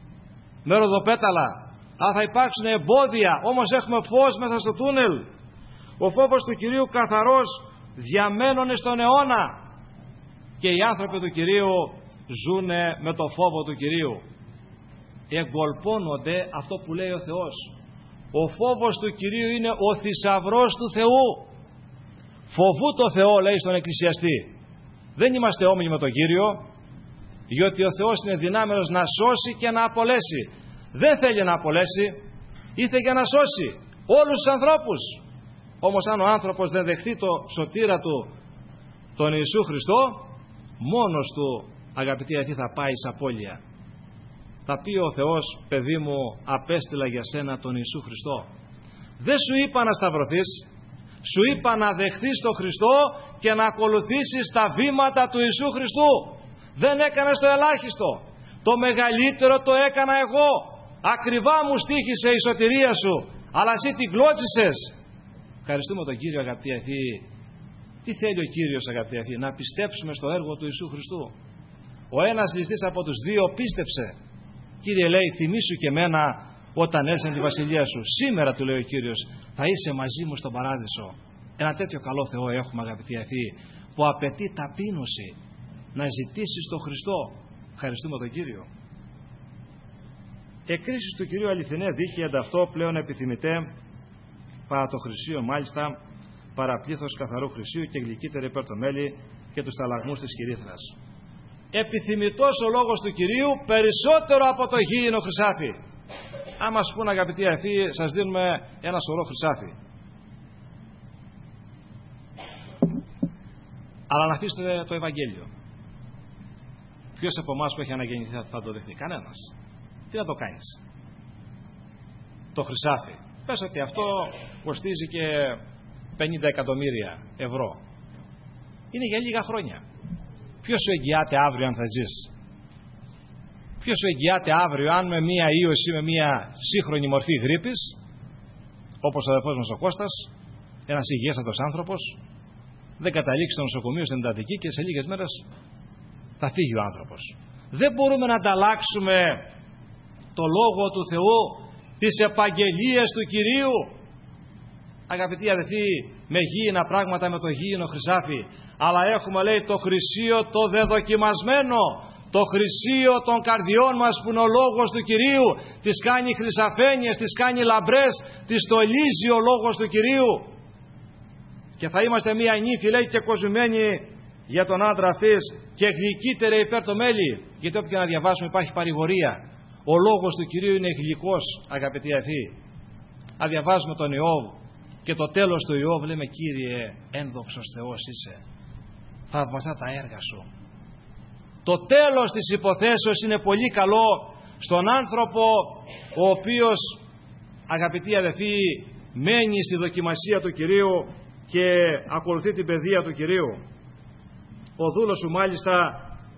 με ροδοπέταλα, αλλά θα υπάρξουν εμπόδια, όμως έχουμε φως μέσα στο τούνελ. Ο φόβος του Κυρίου καθαρός διαμένωνε στον αιώνα, και οι άνθρωποι του Κυρίου ζουνε με το φόβο του Κυρίου. Εγκολπώνονται αυτό που λέει ο Θεός. Ο φόβος του Κυρίου είναι ο θησαυρός του Θεού. Φοβού το Θεό, λέει στον Εκκλησιαστή. Δεν είμαστε όμοιοι με τον Κύριο, διότι ο Θεός είναι δυνάμενος να σώσει και να απολέσει. Δεν θέλει να απολέσει, ήθελε για να σώσει όλους τους ανθρώπους. Όμως αν ο άνθρωπος δεν δεχτεί το σωτήρα του, τον Ιησού Χριστό, μόνος του, αγαπητοί αυτοί, θα πάει σε απώλεια. Θα πει ο Θεός, παιδί μου, απέστειλα για σένα τον Ιησού Χριστό. Δεν σου είπα να σταυρωθείς, σου είπα να δεχθείς τον Χριστό και να ακολουθήσεις τα βήματα του Ιησού Χριστού. Δεν έκανες το ελάχιστο. Το μεγαλύτερο το έκανα εγώ. Ακριβά μου στοίχησε η σωτηρία σου, αλλά εσύ την κλώτσισες. Ευχαριστούμε τον Κύριο, αγαπητοί αυτοί. Τι θέλει ο Κύριος, αγαπητοί αυτοί? Να πιστέψουμε στο έργο του Ιησού Χριστού. Ο ένας ληστής από τους δύο πίστεψε. Κύριε, λέει, θυμήσου και εμένα όταν έρθει τη βασιλεία σου. Σήμερα, του λέει ο Κύριος, θα είσαι μαζί μου στον παράδεισο. Ένα τέτοιο καλό Θεό έχουμε, αγαπητοί αυτοί, που απαιτεί ταπείνωση να ζητήσεις τον Χριστό. Ευχαριστούμε τον Κύριο. Εκκρίσεις του Κυρίου αληθινέ, δίκαια, ανταυτό πλέον επιθυμητέ, παρά το χρυσίο μάλιστα, παραπλήθος καθαρού χρυσίου και γλυκύτερη υπέρ το μέλι και τους ταλαγμούς της κυρίθρας. Επιθυμητός ο λόγος του Κυρίου περισσότερο από το γήινο χρυσάφι. Αν μας πούν, αγαπητοί αυτοί, σας δίνουμε ένα σωρό χρυσάφι. Αλλά να αφήσετε το Ευαγγέλιο. Ποιος από εμάς που έχει αναγεννηθεί θα το δεχτεί? Κανένας. Τι να το κάνεις? Το χρυσάφι. Πες ότι αυτό κοστίζει και 50 εκατομμύρια ευρώ. Είναι για λίγα χρόνια. Ποιος σου εγγυάται αύριο αν θα ζεις? Ποιος σου εγγυάται αύριο αν με μία ίωση, με μία σύγχρονη μορφή γρίπης, όπως ο αδελφός μας ο Κώστας, ένας υγιέστατος άνθρωπος, δεν καταλήξει στο νοσοκομείο στην εντατική και σε λίγες μέρες θα φύγει ο άνθρωπος. Δεν μπορούμε να ανταλλάξουμε το Λόγο του Θεού, τις επαγγελίες του Κυρίου, αγαπητοί αδελφοί, με γήινα πράγματα, με το γήινο χρυσάφι. Αλλά έχουμε, λέει, το χρυσίο το δεδοκιμασμένο, το χρυσίο των καρδιών μας που είναι ο Λόγος του Κυρίου. Τις κάνει χρυσαφένιες, τις κάνει λαμπρές, τις στολίζει ο Λόγος του Κυρίου. Και θα είμαστε μία νύφη, λέει, και κοσμημένη για τον άντρα αυτής και γλυκύτερη υπέρ το μέλι. Γιατί όποια να διαβάσουμε υπάρχει παρηγορία. Ο Λόγος του Κυρίου είναι γλυκός, αγαπητοί αδελφοί. Αν διαβάζουμε τον Ιώβ και το τέλος του Ιώβ, λέμε, Κύριε, ένδοξος Θεός είσαι, θαυμαστά τα έργα σου. Το τέλος της υποθέσεως είναι πολύ καλό στον άνθρωπο ο οποίος, αγαπητοί αδελφοί, μένει στη δοκιμασία του Κυρίου και ακολουθεί την παιδεία του Κυρίου. Ο δούλος σου μάλιστα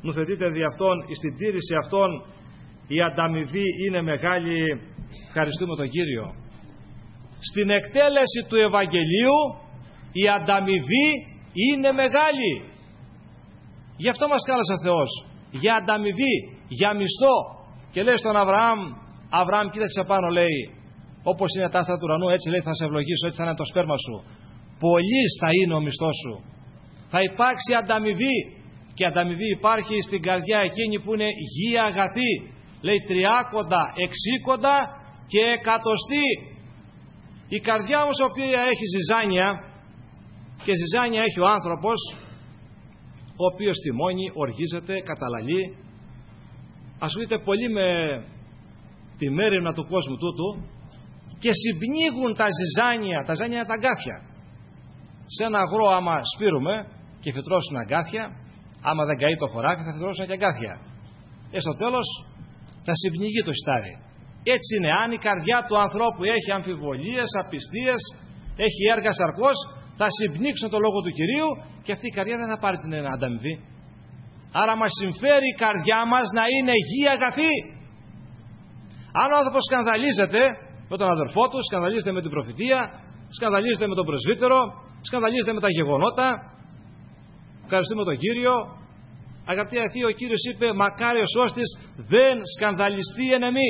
νουθετείτε δι' αυτόν, στην τήρηση αυτών η ανταμοιβή είναι μεγάλη. Ευχαριστούμε τον Κύριο. Στην εκτέλεση του Ευαγγελίου η ανταμοιβή είναι μεγάλη. Γι' αυτό μας κάλεσε ο Θεός, για ανταμοιβή, για μισθό. Και λέει στον Αβραάμ, κοίταξε πάνω, λέει, όπως είναι τα άστρα του ουρανού, έτσι λέει θα σε ευλογήσω, έτσι θα είναι το σπέρμα σου. Πολύς θα είναι ο μισθός σου. Θα υπάρξει ανταμοιβή. Και ανταμοιβή υπάρχει στην καρδιά εκείνη που είναι γη αγαθή. Λέει 30, 60 και 100. Η καρδιά όμως, η οποία έχει ζυζάνια, και ζυζάνια έχει ο άνθρωπος, ο οποίος θυμώνει, οργίζεται, καταλαλεί, ασχολείται πολύ με τη μέριμνα του κόσμου τούτου, και συμπνίγουν τα ζυζάνια. Τα ζυζάνια είναι τα αγκάθια. Σε ένα αγρό, άμα σπείρουμε και φυτρώσουν αγκάθια, άμα δεν καεί το χωράφι, θα φυτρώσουν και αγκάθια. Στο τέλος θα συμπνιγεί το σιτάρι. Έτσι είναι, αν η καρδιά του ανθρώπου έχει αμφιβολίες, απιστίες, έχει έργα σαρκός, θα συμπνίξουν το λόγο του Κυρίου και αυτή η καρδιά δεν θα πάρει την ανταμοιβή. Άρα μας συμφέρει η καρδιά μας να είναι γη αγαθή. Αν ο άνθρωπος σκανδαλίζεται με τον αδερφό του, σκανδαλίζεται με την προφητεία, σκανδαλίζεται με τον πρεσβύτερο, σκανδαλίζεται με τα γεγονότα, ευχαριστούμε τον Κύριο. Αγαπητοί αγαθοί, ο Κύριος είπε, μακάριος ώστις δεν σκανδαλιστεί εν εμεί.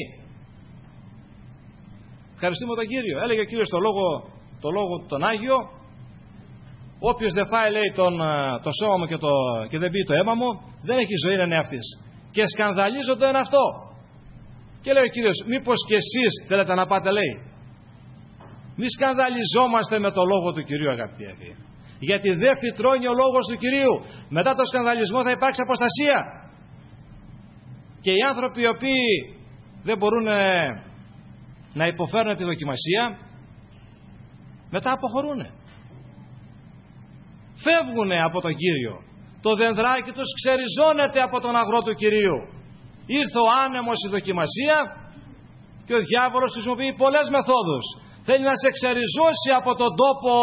Ευχαριστούμε τον Κύριο. Έλεγε ο Κύριος το λόγο τον Άγιο, όποιος δεν φάει, λέει, το σώμα μου και δεν πει το αίμα μου, δεν έχει ζωή εν εαυτής. Και σκανδαλίζονται εν αυτό. Και λέει ο Κύριος, μήπως και εσείς θέλετε να πάτε, λέει. Μη σκανδαλιζόμαστε με το λόγο του Κυρίου, αγαπητοί αγαθοί. Γιατί δεν φυτρώνει ο λόγος του Κυρίου. Μετά το σκανδαλισμό θα υπάρξει αποστασία. Και οι άνθρωποι οι οποίοι δεν μπορούν να υποφέρουν τη δοκιμασία, μετά αποχωρούν. Φεύγουν από τον Κύριο. Το δενδράκι τους ξεριζώνεται από τον αγρό του Κυρίου. Ήρθε ο άνεμος, η δοκιμασία, και ο διάβολος χρησιμοποιεί πολλές μεθόδους. Θέλει να σε ξεριζώσει από τον τόπο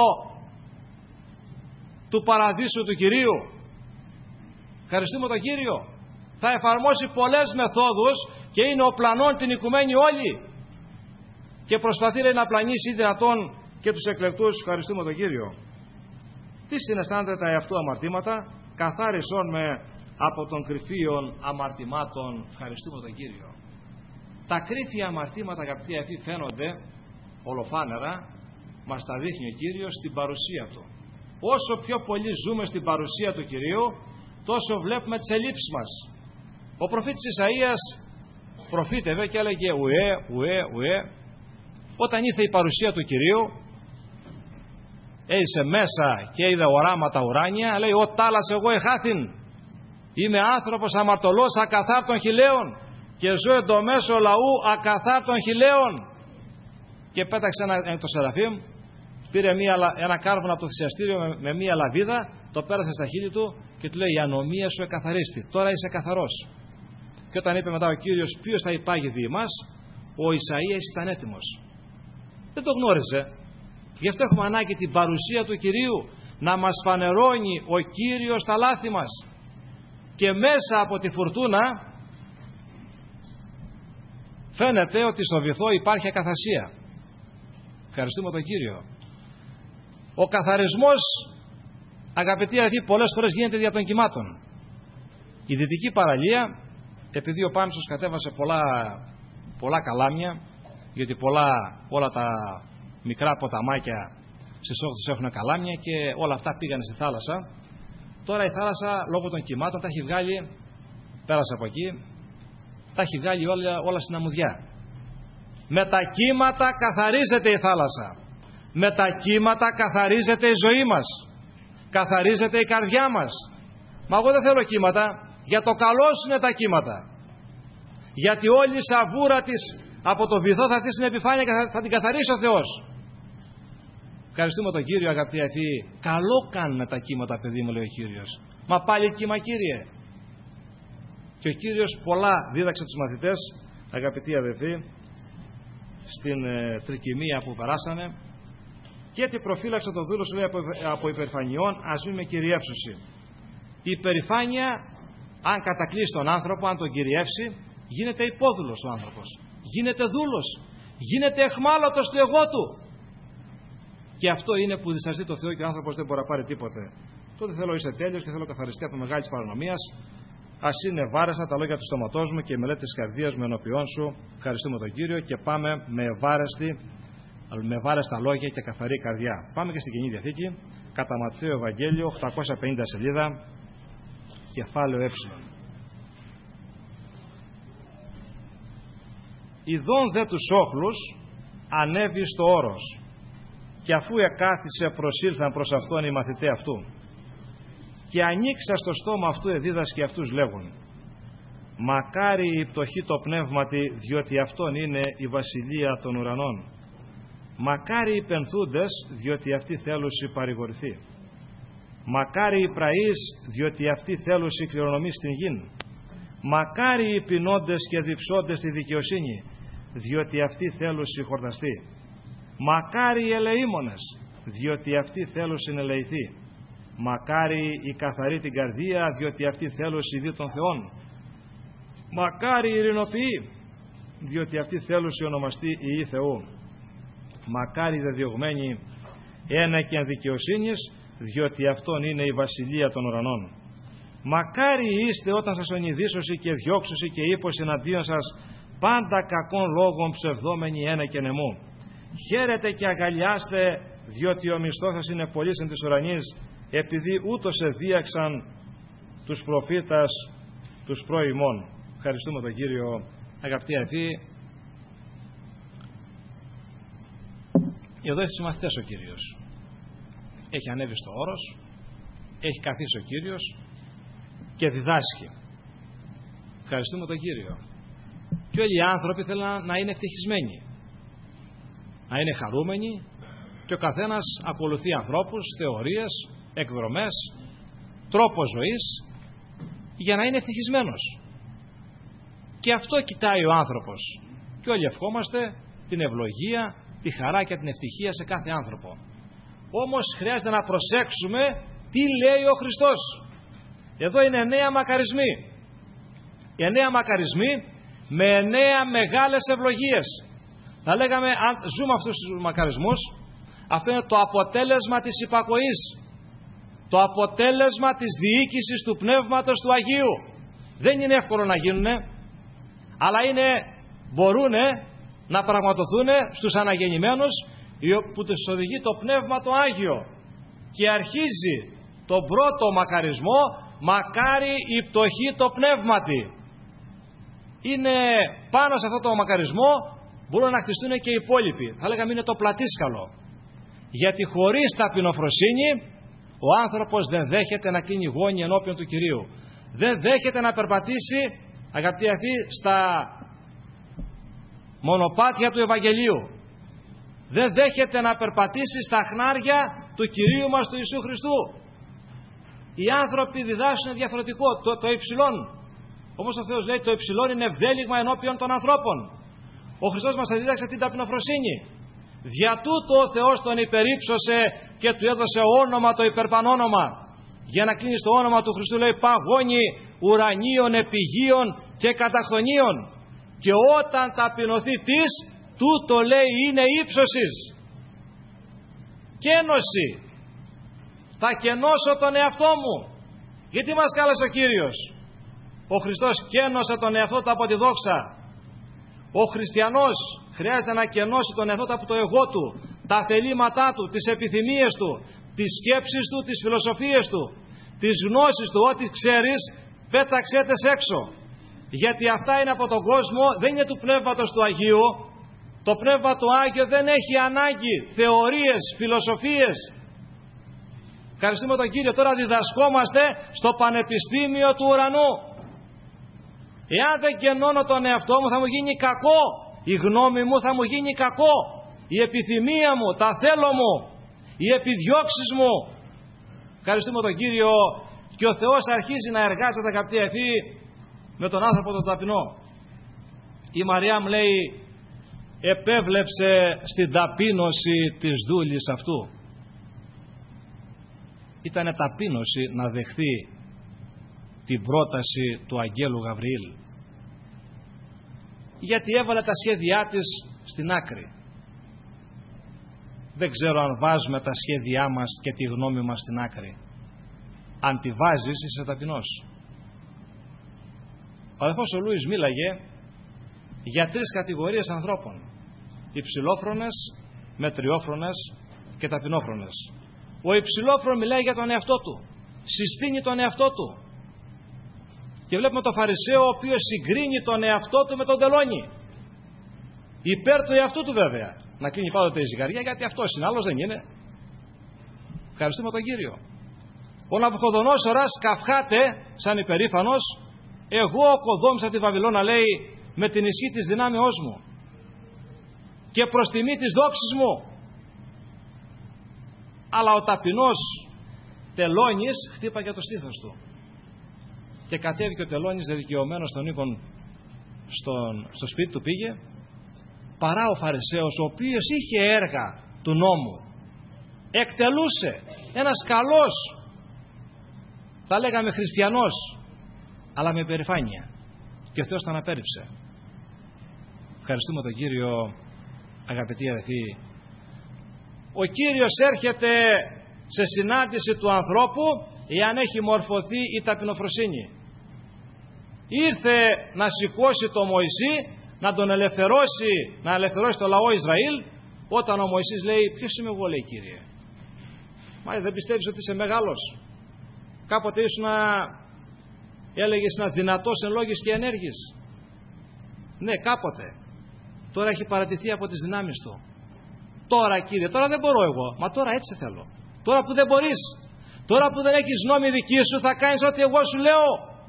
του παραδείσου του Κυρίου. Ευχαριστούμε τον Κύριο. Θα εφαρμόσει πολλές μεθόδους και είναι ο πλανών την οικουμένη όλη. Και προσπαθεί, λέει, να πλανήσει δυνατόν και τους εκλεκτούς. Ευχαριστούμε τον Κύριο. Τι συναισθάνεται τα εαυτού αμαρτήματα, καθάρισον με από των κρυφίων αμαρτημάτων. Ευχαριστούμε τον Κύριο. Τα κρύφια αμαρτήματα, αγαπητοί αυτοί, φαίνονται ολοφάνερα, μας τα δείχνει ο Κύριος στην παρουσία Του. Όσο πιο πολύ ζούμε στην παρουσία του Κυρίου, τόσο βλέπουμε τις ελλείψεις μας. Ο προφήτης Ισαΐας προφήτευε και έλεγε ουέ. Όταν ήρθε η παρουσία του Κυρίου, έισε μέσα και είδε οράματα ουράνια, λέει, «Ο τάλας εγώ εχάθην, είμαι άνθρωπος αμαρτωλός ακαθάρτων χιλέων και ζω εν το μέσο λαού ακαθάρτων χιλέων». Και πέταξε το Σεραφείμ, πήρε ένα κάρβουνο από το θυσιαστήριο με μία λαβίδα, το πέρασε στα χείλη του και του λέει, «Η ανομία σου εκαθαρίστη, τώρα είσαι καθαρός». Και όταν είπε μετά ο Κύριος, «Ποιος θα υπάγει δι' μας», ο Ισαΐας ήταν έτοιμος. Δεν το γνώριζε. Γι' αυτό έχουμε ανάγκη την παρουσία του Κυρίου να μας φανερώνει ο Κύριος τα λάθη μας. Και μέσα από τη φουρτούνα φαίνεται ότι στο βυθό υπάρχει ακαθαρσία. Ευχαριστούμε τον Κύριο. Ο καθαρισμός, αγαπητοί αγαθοί, πολλές φορές γίνεται δια των κυμάτων. Η δυτική παραλία, επειδή ο Πάμψος κατέβασε πολλά καλάμια, γιατί όλα τα μικρά ποταμάκια στις όχθες έχουν καλάμια και όλα αυτά πήγανε στη θάλασσα. Τώρα η θάλασσα λόγω των κυμάτων τα έχει βγάλει, πέρασε από εκεί, τα έχει βγάλει όλα στην αμμουδιά. Με τα κύματα καθαρίζεται η θάλασσα. Με τα κύματα καθαρίζεται η ζωή μας. Καθαρίζεται η καρδιά μας. Μα εγώ δεν θέλω κύματα. Για το καλό σου είναι τα κύματα. Γιατί όλη η σαβούρα της από το βυθό θα έρθει στην επιφάνεια και θα την καθαρίσει ο Θεός. Ευχαριστούμε τον Κύριο, αγαπητοί αυτοί. Καλό κάνουν τα κύματα, παιδί μου, λέει ο Κύριος. Μα πάλι κύμα, Κύριε. Και ο Κύριος πολλά δίδαξε τους μαθητές, αγαπητοί αδελφοί, στην τρικυμία που περάσανε. Και έτσι προφύλαξε το δούλο σου, λέει, από υπερηφανιών, ας μην με κυριεύσουσι. Η υπερηφάνεια αν κατακλείσει τον άνθρωπο, αν τον κυριεύσει, γίνεται υπόδουλος ο άνθρωπος, γίνεται δούλος, γίνεται εχμάλωτος του εγώ του. Και αυτό είναι που δισταζεί το Θεό και ο άνθρωπος δεν μπορεί να πάρει τίποτε. Τότε θέλω είσαι τέλειος και θέλω καθαριστεί από μεγάλης παρανομίας. Ας είναι βάρεστα τα λόγια του στόματός μου και η μελέτη της καρδίας μου ενώπιόν σου. Ευχαριστούμε τον Κύριο και πάμε με βάρεστα λόγια και καθαρή καρδιά. Πάμε και στην Καινή Διαθήκη, κατά Ματθαίο Ευαγγέλιο, 850 σελίδα, κεφάλαιο Ε. Ιδών δε τους όχλους ανέβη στο όρος, και αφού εκάθισε προσήλθαν προς αυτόν οι μαθηταί αυτού. Και ανοίξα στο στόμα αυτού εδίδασκε αυτούς λέγον: μακάρι η πτωχή το πνεύματι, διότι αυτόν είναι η βασιλεία των ουρανών. Μακάρι οι πενθούντες, διότι αυτοί θέλουσι παρηγορηθεί. Μακάρι οι πραείς, διότι αυτοί θέλουσι κληρονομεί στην γην. Μακάρι οι πεινώντες και διψώντες στη δικαιοσύνη, διότι αυτοί θέλουσι χορταστεί. Μακάρι οι ελεήμονες, διότι αυτοί θέλουσιν ελεηθεί. Μακάρι οι καθαροί την καρδία, διότι αυτοί θέλουσι δει των Θεών. Μακάρι οι ειρηνοποιοί, διότι αυτοί θέλουσι ονομαστεί Υιοί Θεού. Μακάρι οι δεδιωγμένοι ένεκεν δικαιοσύνης, διότι αυτόν είναι η βασιλεία των ουρανών. Μακάρι είστε όταν σας ονειδήσωσι και διώξωσι και ύπος εναντίον σας πάντα κακών λόγων ψευδόμενοι ένεκεν εμού. Χαίρετε και αγαλιάστε, διότι ο μισθός σας είναι πολύς εν της ουρανής, επειδή ούτως εδίαξαν τους προφήτας τους προημών. Ευχαριστούμε τον Κύριο. Αγαπητοί αδελφοί, εδώ έχει τους μαθητές ο Κύριος. Έχει ανέβει στο όρος, έχει καθίσει ο Κύριος και διδάσκει. Ευχαριστούμε τον Κύριο. Και όλοι οι άνθρωποι θέλουν να είναι ευτυχισμένοι, να είναι χαρούμενοι, και ο καθένας ακολουθεί ανθρώπους, θεωρίες, εκδρομές, τρόπο ζωής για να είναι ευτυχισμένος. Και αυτό κοιτάει ο άνθρωπος. Και όλοι ευχόμαστε την ευλογία, τη χαρά και την ευτυχία σε κάθε άνθρωπο. Όμως χρειάζεται να προσέξουμε τι λέει ο Χριστός. Εδώ είναι 9 μακαρισμοί. 9 μακαρισμοί με 9 μεγάλες ευλογίες. Θα λέγαμε, αν ζούμε αυτούς τους μακαρισμούς, αυτό είναι το αποτέλεσμα της υπακοής, το αποτέλεσμα της διοίκησης του Πνεύματος του Αγίου. Δεν είναι εύκολο να γίνουν, αλλά μπορούν να πραγματοθούν στους αναγεννημένους, που τους οδηγεί το Πνεύμα το Άγιο. Και αρχίζει τον πρώτο μακαρισμό: μακάρι η πτωχή το πνεύματι. Είναι πάνω σε αυτό το μακαρισμό μπορούν να χτιστούν και οι υπόλοιποι. Θα λέγαμε είναι το πλατήσκαλο. Γιατί χωρίς ταπεινοφροσύνη ο άνθρωπος δεν δέχεται να κλείνει γόνι ενώπιον του Κυρίου. Δεν δέχεται να περπατήσει, αγαπητοί αυτοί, στα μονοπάτια του Ευαγγελίου. Δεν δέχεται να περπατήσει στα χνάρια του Κυρίου μας του Ιησού Χριστού. Οι άνθρωποι διδάσκουν διαφορετικό, το υψηλόν. Όμως ο Θεός λέει το υψηλόν είναι ευδέλιγμα ενώπιον των ανθρώπων. Ο Χριστός μας δίδαξε την ταπεινοφροσύνη. Δια τούτο ο Θεός τον υπερύψωσε και του έδωσε όνομα το υπερπανόνομα. Για να κλείνει το όνομα του Χριστού λέει παγώνει ουρανίων, επιγείων και καταχθονίων. Και όταν ταπεινωθεί της, τούτο λέει είναι ύψωσης. Κένωση. Θα κενώσω τον εαυτό μου. Γιατί μας κάλεσε ο Κύριος? Ο Χριστός κένωσε τον εαυτό του από τη δόξα. Ο χριστιανός χρειάζεται να κενώσει τον εαυτό του από το εγώ του, τα θελήματά του, τις επιθυμίες του, τις σκέψεις του, τις φιλοσοφίες του, τις γνώσεις του. Ό,τι ξέρεις πέταξέ τες έξω. Γιατί αυτά είναι από τον κόσμο, δεν είναι του Πνεύματος του Αγίου. Το Πνεύμα του Άγιο δεν έχει ανάγκη θεωρίες, φιλοσοφίες. Ευχαριστούμε τον Κύριο. Τώρα διδασκόμαστε στο Πανεπιστήμιο του Ουρανού. Εάν δεν κενώνω τον εαυτό μου θα μου γίνει κακό. Η γνώμη μου θα μου γίνει κακό. Η επιθυμία μου, τα θέλω μου, οι επιδιώξεις μου. Ευχαριστούμε τον Κύριο. Και ο Θεός αρχίζει να εργάζεται, αγαπητοί αδελφοί, με τον άνθρωπο τον ταπεινό. Η Μαριά μου λέει επέβλεψε στην ταπείνωση της δούλης αυτού. Ήτανε ταπείνωση να δεχθεί την πρόταση του Αγγέλου Γαβριήλ. Γιατί έβαλε τα σχέδιά της στην άκρη. Δεν ξέρω αν βάζουμε τα σχέδιά μας και τη γνώμη μας στην άκρη. Αν τη βάζεις είσαι ταπεινός. Ο αδελφός ο Λούις μίλαγε για 3 κατηγορίες ανθρώπων: υψηλόφρονες, μετριόφρονες και ταπεινόφρονες. Ο υψηλόφρον μιλάει για τον εαυτό του, συστήνει τον εαυτό του, και βλέπουμε τον Φαρισαίο ο οποίος συγκρίνει τον εαυτό του με τον τελώνη, υπέρ του εαυτού του βέβαια, να κλείνει πάντοτε η ζυγαριά, γιατί αυτός είναι, άλλος δεν είναι. Ευχαριστούμε τον Κύριο. Ο Ναβουχοδονόσορας καυχάται σαν υπερήφανος: εγώ κοδόμησα τη Βαβυλώνα, λέει, με την ισχύ της δυνάμεώς μου και προς τιμή της δόξης μου. Αλλά ο ταπεινός τελώνης χτύπαγε το στήθος του και κατέβηκε ο τελώνης δικαιωμένος των οίκων στο σπίτι του πήγε, παρά ο Φαρισαίος, ο οποίος είχε έργα του νόμου, εκτελούσε, ένας καλός, τα λέγαμε χριστιανός, αλλά με υπερηφάνεια, και ο Θεός τον απέρριψε. Ευχαριστούμε τον Κύριο, αγαπητοί αδελφοί. Ο Κύριος έρχεται σε συνάντηση του ανθρώπου εάν έχει μορφωθεί η ταπεινοφροσύνη. Ήρθε να σηκώσει το Μωυσή, να τον ελευθερώσει, να ελευθερώσει το λαό Ισραήλ, όταν ο Μωυσής λέει: ποιος είμαι εγώ, λέει, Κύριε? Μα δεν πιστεύεις ότι είσαι μεγάλος? Κάποτε έλεγες να δυνατός εν λόγης και ενέργης. Ναι, κάποτε. Τώρα έχει παρατηθεί από τις δυνάμεις του. Τώρα, Κύριε, τώρα δεν μπορώ εγώ. Μα τώρα έτσι θέλω. Τώρα που δεν μπορείς, τώρα που δεν έχεις νόμη δική σου, θα κάνεις ό,τι εγώ σου λέω.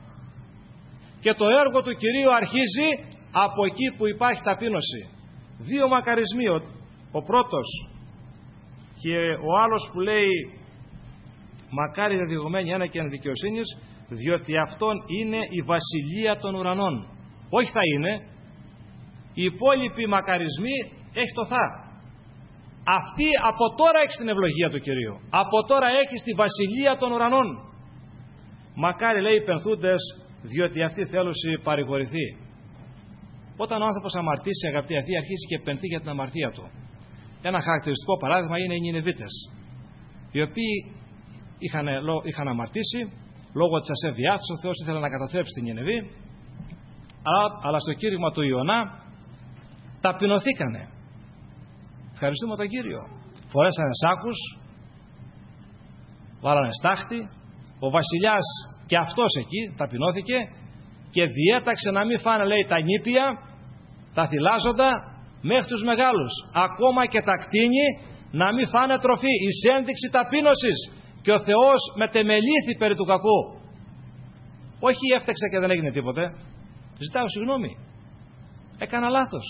Και το έργο του Κυρίου αρχίζει από εκεί που υπάρχει ταπείνωση. 2 μακαρισμοί. Ο πρώτος και ο άλλος που λέει: μακάρι διαδηγωμένοι ένα και εν δικαιοσύνης, διότι αυτόν είναι η βασιλεία των ουρανών. Όχι θα είναι. Οι υπόλοιποι μακαρισμοί έχει το θα. Αυτή από τώρα έχει την ευλογία του Κυρίου. Από τώρα έχει τη βασιλεία των ουρανών. Μακάρι, λέει, οι πενθούντες, διότι αυτή θέλουση παρηγορηθεί. Όταν ο άνθρωπος αμαρτήσει, αγαπητοί αδελφοί, αρχίσει και πενθεί για την αμαρτία του. Ένα χαρακτηριστικό παράδειγμα είναι οι Νινεβίτες, οι οποίοι είχαν αμαρτήσει λόγω της ασέβειάς τους. Ο Θεός ήθελε να καταστρέψει την Νινεβή, αλλά στο κήρυγμα του Ιωνά ταπεινωθήκανε. Ευχαριστούμε τον Κύριο. Φορέσανε σάκους, βάλανε στάχτη. Ο βασιλιάς και αυτός εκεί ταπεινώθηκε και διέταξε να μην φάνε, λέει, τα νήπια, τα θυλάζοντα, μέχρι τους μεγάλους. Ακόμα και τα κτήνη να μην φάνε τροφή. Εις ένδειξη ταπείνωσης. Και ο Θεός μετεμελήθη περί του κακού. Όχι έφταξε και δεν έγινε τίποτε. Ζητάω συγγνώμη. Έκανα λάθος.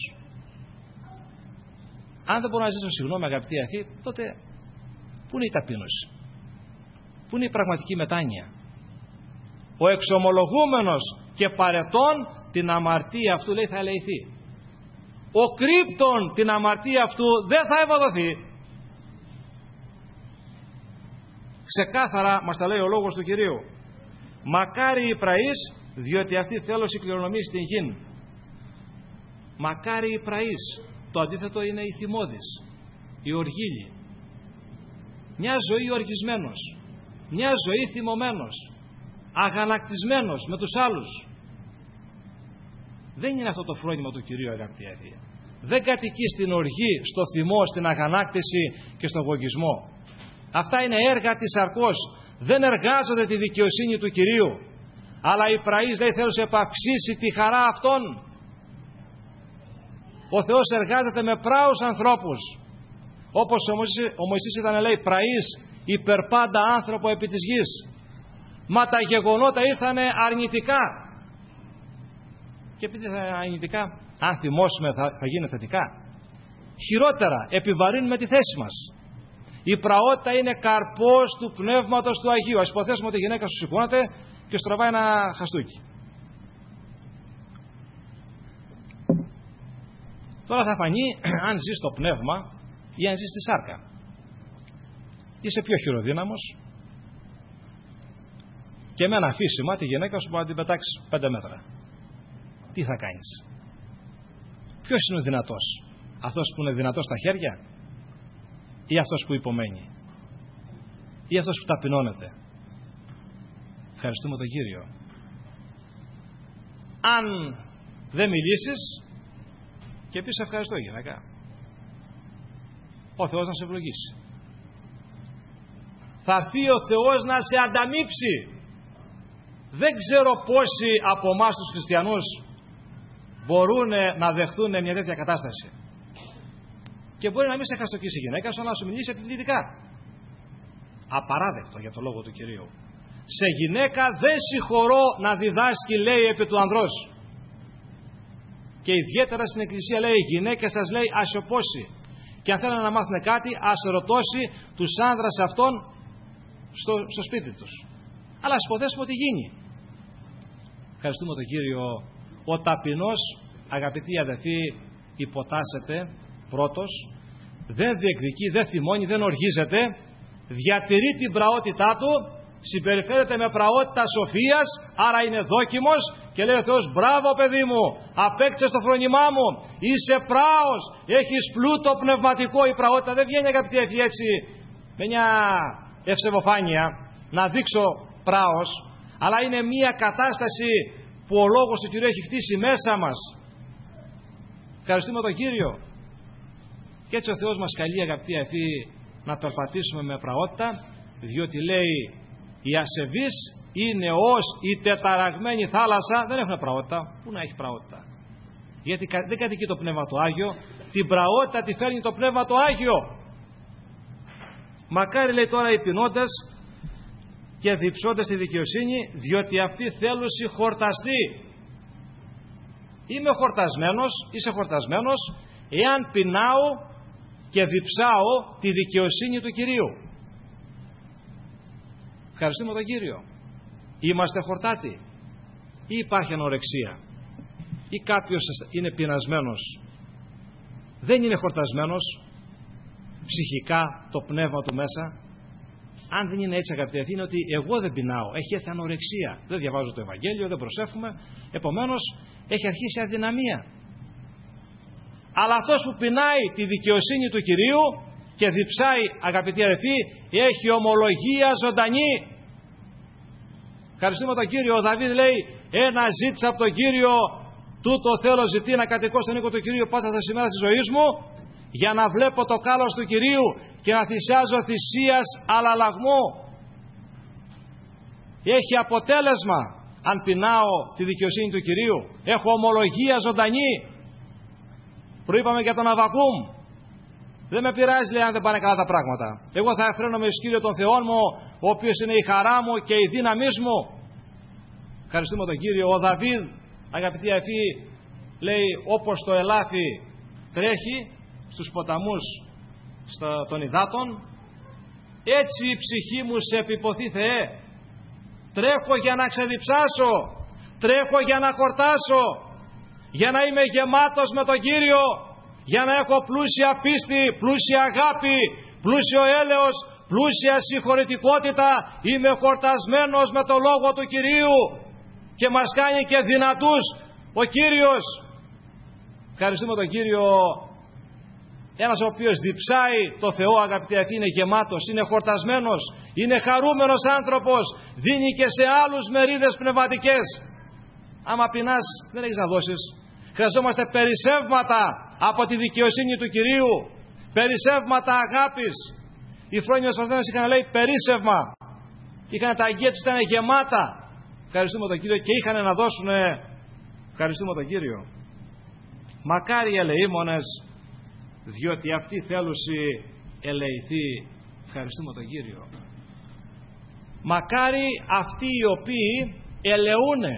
Αν δεν μπορώ να ζήσω συγγνώμη, αγαπητοί αδελφοί, τότε πού είναι η ταπείνωση? Πού είναι η πραγματική μετάνοια? Ο εξομολογούμενος και παρετών την αμαρτία αυτού, λέει, θα ελεηθεί. Ο κρύπτων την αμαρτία αυτού δεν θα ευαδοθεί. Ξεκάθαρα μας τα λέει ο λόγος του Κυρίου. Μακάρι οι πραείς, διότι αυτή θέλωση κληρονομεί στην γην. Μακάρι οι πραείς. Το αντίθετο είναι οι θυμώδεις, οι οργίλοι. Μια ζωή οργισμένος, μια ζωή θυμωμένος, αγανακτισμένος με τους άλλους. Δεν είναι αυτό το φρόνημα του Κυρίου, αγαπητοί αδελφοί. Δεν κατοικεί στην οργή, στο θυμό, στην αγανάκτηση και στον γογισμό. Αυτά είναι έργα της σαρκός. Δεν εργάζονται τη δικαιοσύνη του Κυρίου. Αλλά οι πραείς, λέει, θέλουν να επαυξήσει τη χαρά αυτών. Ο Θεός εργάζεται με πράους ανθρώπους. Όπως ο Μωυσής ήταν, λέει, πραείς, υπερπάντα άνθρωπο επί της γης. Μα τα γεγονότα ήρθανε αρνητικά. Και επειδή θα είναι αρνητικά, αν θυμώσουμε θα γίνει θετικά. Χειρότερα, επιβαρύνουμε τη θέση μας. Η πραότητα είναι καρπός του Πνεύματος του Αγίου. Ας υποθέσουμε ότι η γυναίκα σου σηκώνεται και σου τραβάει ένα χαστούκι. Τώρα θα φανεί αν ζεις στο πνεύμα ή αν ζεις στη σάρκα. Είσαι πιο χειροδύναμος Και με ένα αφήσιμα τη γυναίκα σου μπορεί να την πετάξει 5 μέτρα. Τι θα κάνεις? Ποιος είναι ο δυνατός? Αυτός που είναι δυνατός στα χέρια, ή αυτός που υπομένει, ή αυτός που ταπεινώνεται? Ευχαριστούμε τον Κύριο. Αν δεν μιλήσεις και πεις ευχαριστώ γυναίκα, ο Θεός να σε ευλογήσει. Θα έρθει ο Θεός να σε ανταμείψει. Δεν ξέρω πόσοι από εμάς τους χριστιανούς μπορούν να δεχθούν μια τέτοια κατάσταση. Και μπορεί να μην σε χαστοκίσει η γυναίκα σου, να σου μιλήσει επιβλητικά. Απαράδεκτο για το λόγο του Κυρίου. Σε γυναίκα δεν συγχωρώ να διδάσκει, λέει, επί του ανδρός. Και ιδιαίτερα στην Εκκλησία λέει, οι γυναίκες σας λέει ασιωπώσει. Και αν θέλουν να μάθουν κάτι, ας ρωτώσει τους άνδρας αυτών στο σπίτι τους. Αλλά ας υποδέσουμε ότι γίνει. Ευχαριστούμε τον Κύριο. Ο ταπεινός, αγαπητοί αδελφοί, υποτάσσεται πρώτος, δεν διεκδικεί, δεν θυμώνει, δεν οργίζεται, διατηρεί την πραότητά του, συμπεριφέρεται με πραότητα σοφίας, άρα είναι δόκιμος και λέει ο Θεός, μπράβο παιδί μου, απέκτησες το φρόνημά μου, είσαι πράος, έχεις πλούτο πνευματικό. Η πραότητα δεν βγαίνει, αγαπητοί αδελφοί, έτσι με μια ευσεβοφάνεια να δείξω πράος, αλλά είναι μια κατάσταση που ο Λόγος του Κυρίου έχει χτίσει μέσα μας. Ευχαριστούμε τον Κύριο. Και έτσι ο Θεός μας καλεί, αγαπητοί αδελφοί, να περπατήσουμε με πραότητα, διότι λέει οι ασεβείς είναι ως η τεταραγμένη θάλασσα. Δεν έχουν πραότητα. Πού να έχει πραότητα? Γιατί δεν κατοικεί το Πνεύμα το Άγιο. Την πραότητα τη φέρνει το Πνεύμα το Άγιο. Μακάρι, λέει τώρα, οι πεινώντες και διψώντες στη δικαιοσύνη, διότι αυτοί θέλουν χορταστεί. Είμαι χορτασμένος, είσαι χορτασμένος, εάν πεινάω και διψάω τη δικαιοσύνη του Κυρίου. Ευχαριστούμε τον Κύριο. Είμαστε χορτάτοι ή υπάρχει ανορεξία, ή κάποιος είναι πεινασμένος, δεν είναι χορτασμένος ψυχικά, το πνεύμα του μέσα? Αν δεν είναι έτσι, αγαπητοί, είναι ότι εγώ δεν πεινάω, έχει έρθει ανορεξία, δεν διαβάζω το Ευαγγέλιο, δεν προσεύχομαι, επομένως έχει αρχίσει αδυναμία. Αλλά αυτός που πεινάει τη δικαιοσύνη του Κυρίου και διψάει, αγαπητοί αδελφοί, έχει ομολογία ζωντανή. Ευχαριστούμε τον Κύριο. Ο Δαβίδ λέει, ένα ζήτησα από τον Κύριο, τούτο θέλω ζητεί, να κατοικώ στον οίκο του Κυρίου πάσα τα σημεία της ζωής μου, για να βλέπω το κάλος του Κυρίου και να θυσιάζω θυσίας αλλαλαγμού. Έχει αποτέλεσμα αν πεινάω τη δικαιοσύνη του Κυρίου. Έχω ομολογία ζωντανή. Προείπαμε για τον Αβακούμ. Δεν με πειράζει, λέει, αν δεν πάνε καλά τα πράγματα. Εγώ θα εφραίνομαι εις Κύριο τον Θεό μου, ο οποίος είναι η χαρά μου και η δύναμή μου. Ευχαριστούμε τον Κύριο. Ο Δαβίδ, αγαπητοί αδελφοί, λέει, όπως το ελάφι τρέχει στους ποταμούς των υδάτων, έτσι η ψυχή μου σε επιποθεί, Θεέ. Τρέχω για να ξεδιψάσω, τρέχω για να χορτάσω, για να είμαι γεμάτος με τον Κύριο, για να έχω πλούσια πίστη, πλούσια αγάπη, πλούσιο έλεος, πλούσια συγχωρητικότητα. Είμαι χορτασμένος με το Λόγο του Κυρίου και μας κάνει και δυνατούς ο Κύριος. Ευχαριστούμε τον Κύριο. Ένας ο οποίος διψάει το Θεό, αγαπητοί αδελφοί, είναι γεμάτος, είναι χορτασμένος, είναι χαρούμενος άνθρωπος, δίνει και σε άλλους μερίδες πνευματικές. Άμα πεινάς, δεν έχεις να δώσεις. Χρειαζόμαστε περισσεύματα από τη δικαιοσύνη του Κυρίου, περισσεύματα αγάπης. Οι φρόνιμες παρθένες είχαν, λέει, περίσσευμα. Είχαν τα αγγεία τους, ήταν γεμάτα. Ευχαριστούμε τον Κύριο και είχαν να δώσουν. Ευχαριστούμε τον Κύριο. Μακάρι οι ελεήμονες, διότι αυτή η θέλουση ελεηθεί. Ευχαριστούμε τον Κύριο. Μακάρι αυτοί οι οποίοι ελεούνε.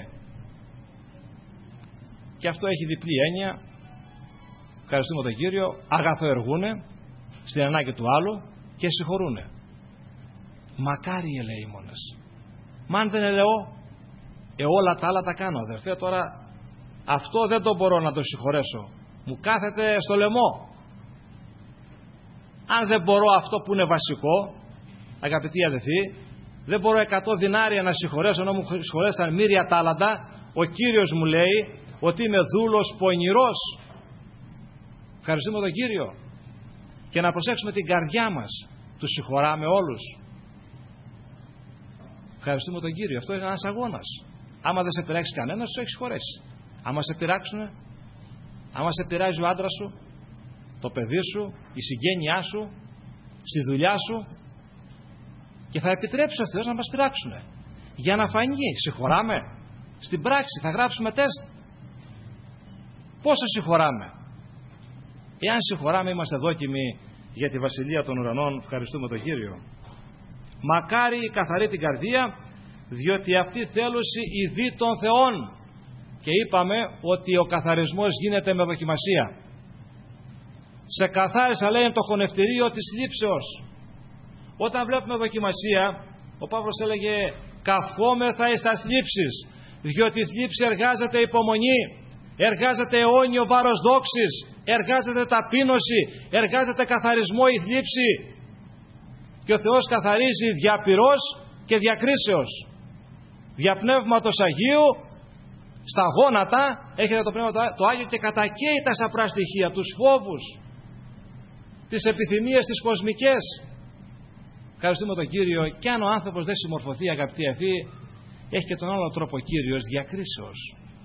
Και αυτό έχει διπλή έννοια. Ευχαριστούμε τον Κύριο. Αγαθοεργούνε στην ανάγκη του άλλου και συγχωρούνε. Μακάρι οι ελεήμονες. Μα αν δεν ελεώ, όλα τα άλλα τα κάνω, αδερφέ. Τώρα αυτό δεν το μπορώ να το συγχωρέσω. Μου κάθεται στο λαιμό. Αν δεν μπορώ αυτό που είναι βασικό, αγαπητοί αδελφοί, δεν μπορώ 100 δινάρια να συγχωρέσω, ενώ μου συγχωρέσαν μοίρια τάλαντα. Ο Κύριος μου λέει ότι είμαι δούλος πονηρός. Ευχαριστούμε τον Κύριο. Και να προσέξουμε την καρδιά μας. Τους συγχωράμε όλους. Ευχαριστούμε τον Κύριο. Αυτό είναι ένας αγώνας. Άμα δεν σε πειράξει κανένας, σου έχει συγχωρέσει. Άμα σε πειράξουν, άμα σε πειράζει ο άντρας σου, το παιδί σου, η συγγένειά σου, στη δουλειά σου, και θα επιτρέψει ο Θεός να μας πειράξουν. Για να φανεί, συγχωράμε. Στην πράξη θα γράψουμε τεστ. Πόσο συγχωράμε. Εάν συγχωράμε, είμαστε δόκιμοι για τη Βασιλεία των Ουρανών. Ευχαριστούμε τον Κύριο. Μακάρι η καθαρή την καρδία, διότι αυτή θέλουση η δι των Θεών. Και είπαμε ότι ο καθαρισμός γίνεται με δοκιμασία. Σε καθάρισα, λέει, το χωνευτηρίο της θλίψεως. Όταν βλέπουμε δοκιμασία, ο Παύλος έλεγε καυκόμεθα εις τας θλίψεις, διότι η θλίψη εργάζεται υπομονή, εργάζεται αιώνιο βάρος δόξης, εργάζεται ταπείνωση, εργάζεται καθαρισμό η θλίψη. Και ο Θεός καθαρίζει δια πυρός και διακρίσεως. Δια πνεύματος Αγίου, στα γόνατα έχετε το πνεύμα το Άγιο και κατακαίει τα σαπρά στοιχεία, τους φόβους, τις επιθυμίες τις κοσμικές. Ευχαριστούμε τον Κύριο. Και αν ο άνθρωπος δεν συμμορφωθεί, αγαπητοί αδελφοί, έχει και τον άλλο τρόπο ο Κύριος, διακρίσεως.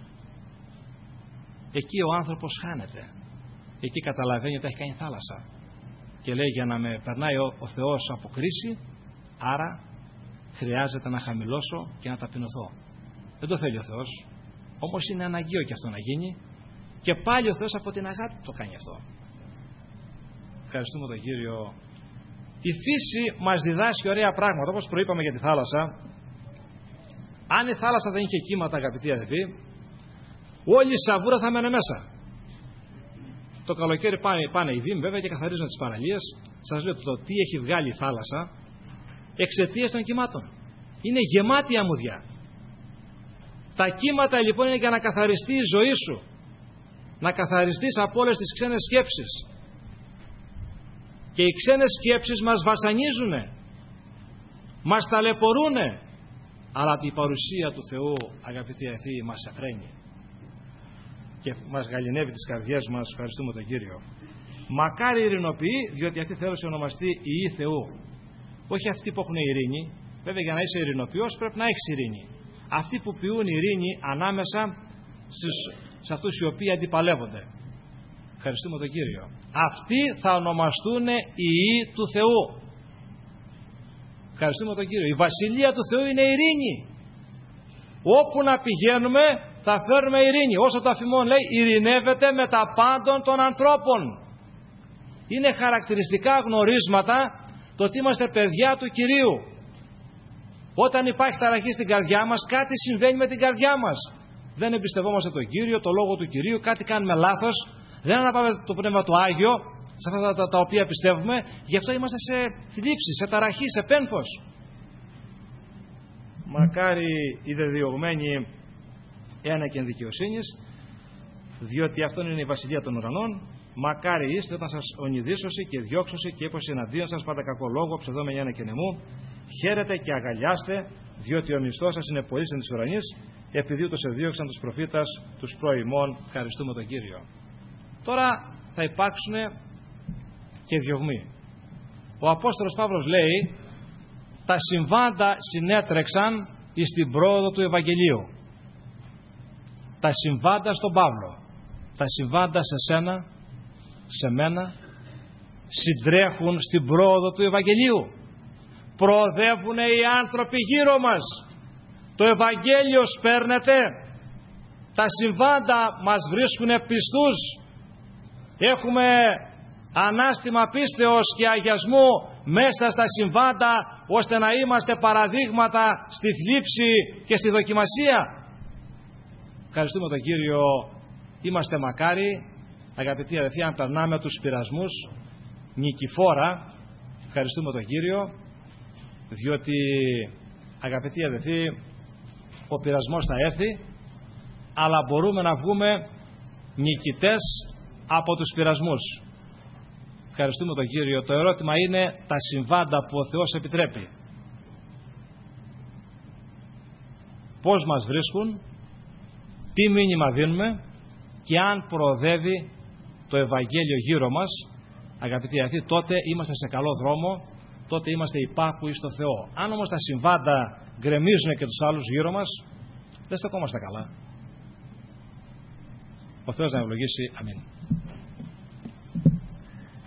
Εκεί ο άνθρωπος χάνεται. Εκεί καταλαβαίνει ότι έχει κάνει θάλασσα. Και λέει, για να με περνάει ο Θεός από κρίση, άρα χρειάζεται να χαμηλώσω και να ταπεινωθώ. Δεν το θέλει ο Θεός. Όμως είναι αναγκαίο και αυτό να γίνει. Και πάλι ο Θεός από την αγάπη το κάνει αυτό. Ευχαριστούμε τον Κύριο. Η φύση μας διδάσκει ωραία πράγματα, όπως προείπαμε για τη θάλασσα. Αν η θάλασσα δεν είχε κύματα, αγαπητοί αδελφοί, όλη η σαβούρα θα μένε μέσα. Το καλοκαίρι πάνε οι δήμοι βέβαια και καθαρίζουν τις παραλίες. Σας λέω το τι έχει βγάλει η θάλασσα εξαιτίας των κυμάτων. Είναι γεμάτη η αμμουδιά. Τα κύματα λοιπόν είναι για να καθαριστεί η ζωή σου. Να καθαριστείς από όλες τις ξένες σκέψεις. Και οι ξένες σκέψεις μας βασανίζουνε. Μας ταλαιπωρούνε. Αλλά η παρουσία του Θεού, αγαπητοί αδελφοί, μας εφραίνει. Και μας γαληνεύει τις καρδιές μας. Ευχαριστούμε τον Κύριο. Μακάρι ειρηνοποιεί, διότι αυτή θέλει να ονομαστεί Υιοί Θεού. Όχι αυτοί που έχουν ειρήνη. Βέβαια, για να είσαι ειρηνοποιός πρέπει να έχεις ειρήνη. Αυτοί που ποιούν ειρήνη ανάμεσα σε αυτούς οι οποίοι αντιπαλεύονται. Ευχαριστούμε τον Κύριο. Αυτοί θα ονομαστούν Υιοί του Θεού. Ευχαριστούμε τον Κύριο. Η Βασιλεία του Θεού είναι ειρήνη. Όπου να πηγαίνουμε θα φέρουμε ειρήνη. Όσο το αφημών λέει, ειρηνεύεται με τα πάντων των ανθρώπων. Είναι χαρακτηριστικά γνωρίσματα το ότι είμαστε παιδιά του Κυρίου. Όταν υπάρχει ταραχή στην καρδιά μας, κάτι συμβαίνει με την καρδιά μας. Δεν εμπιστευόμαστε τον Κύριο, το λόγο του Κυρίου, κάτι κάνουμε λάθος. Δεν αναπάμε το Πνεύμα του Άγιο σε αυτά τα οποία πιστεύουμε. Γι' αυτό είμαστε σε θλίψη, σε ταραχή, σε πένθος. Μακάρι οι δεδιωγμένοι ένεκεν δικαιοσύνης, διότι αυτό είναι η Βασιλεία των Ουρανών. Μακάρι είστε όταν σας ονειδίσωση και διώξωση και έπωση εναντίον σας πάντα κακό λόγο, ψευδόμενοι ένα και νεμού. Χαίρετε και αγκαλιάστε, διότι ο μισθός σας είναι πολύς εν της ουρανής, επειδή ούτως εδίωξαν τους προφήτας τους προημών. Ευχαριστούμε τον Κύριο. Τώρα θα υπάρξουν και διωγμοί. Ο Απόστολος Παύλος λέει, τα συμβάντα συνέτρεξαν εις την πρόοδο του Ευαγγελίου. Τα συμβάντα στον Παύλο, τα συμβάντα σε σένα, σε μένα, συντρέχουν στην πρόοδο του Ευαγγελίου. Προοδεύουν οι άνθρωποι γύρω μας. Το Ευαγγέλιο σπέρνεται. Τα συμβάντα μας βρίσκουν πιστούς. Έχουμε ανάστημα πίστεως και αγιασμού μέσα στα συμβάντα, ώστε να είμαστε παραδείγματα στη θλίψη και στη δοκιμασία. Ευχαριστούμε τον Κύριο. Είμαστε μακάρι, αγαπητοί αδελφοί, αν περνάμε τους πειρασμούς νικηφόρα. Ευχαριστούμε τον Κύριο, διότι, αγαπητοί αδελφοί, ο πειρασμός θα έρθει, αλλά μπορούμε να βγούμε νικητές από τους πειρασμούς. Ευχαριστούμε τον Κύριο. Το ερώτημα είναι τα συμβάντα που ο Θεός επιτρέπει. πώς μας βρίσκουν, τι μήνυμα δίνουμε και αν προοδεύει το Ευαγγέλιο γύρω μας, αγαπητοί αυτοί, τότε είμαστε σε καλό δρόμο, τότε είμαστε υπάκουοι στο Θεό. Αν όμως τα συμβάντα γκρεμίζουν και τους άλλους γύρω μας, δεν στεκόμαστε καλά. Ο Θεός να ευλογήσει. Αμήν.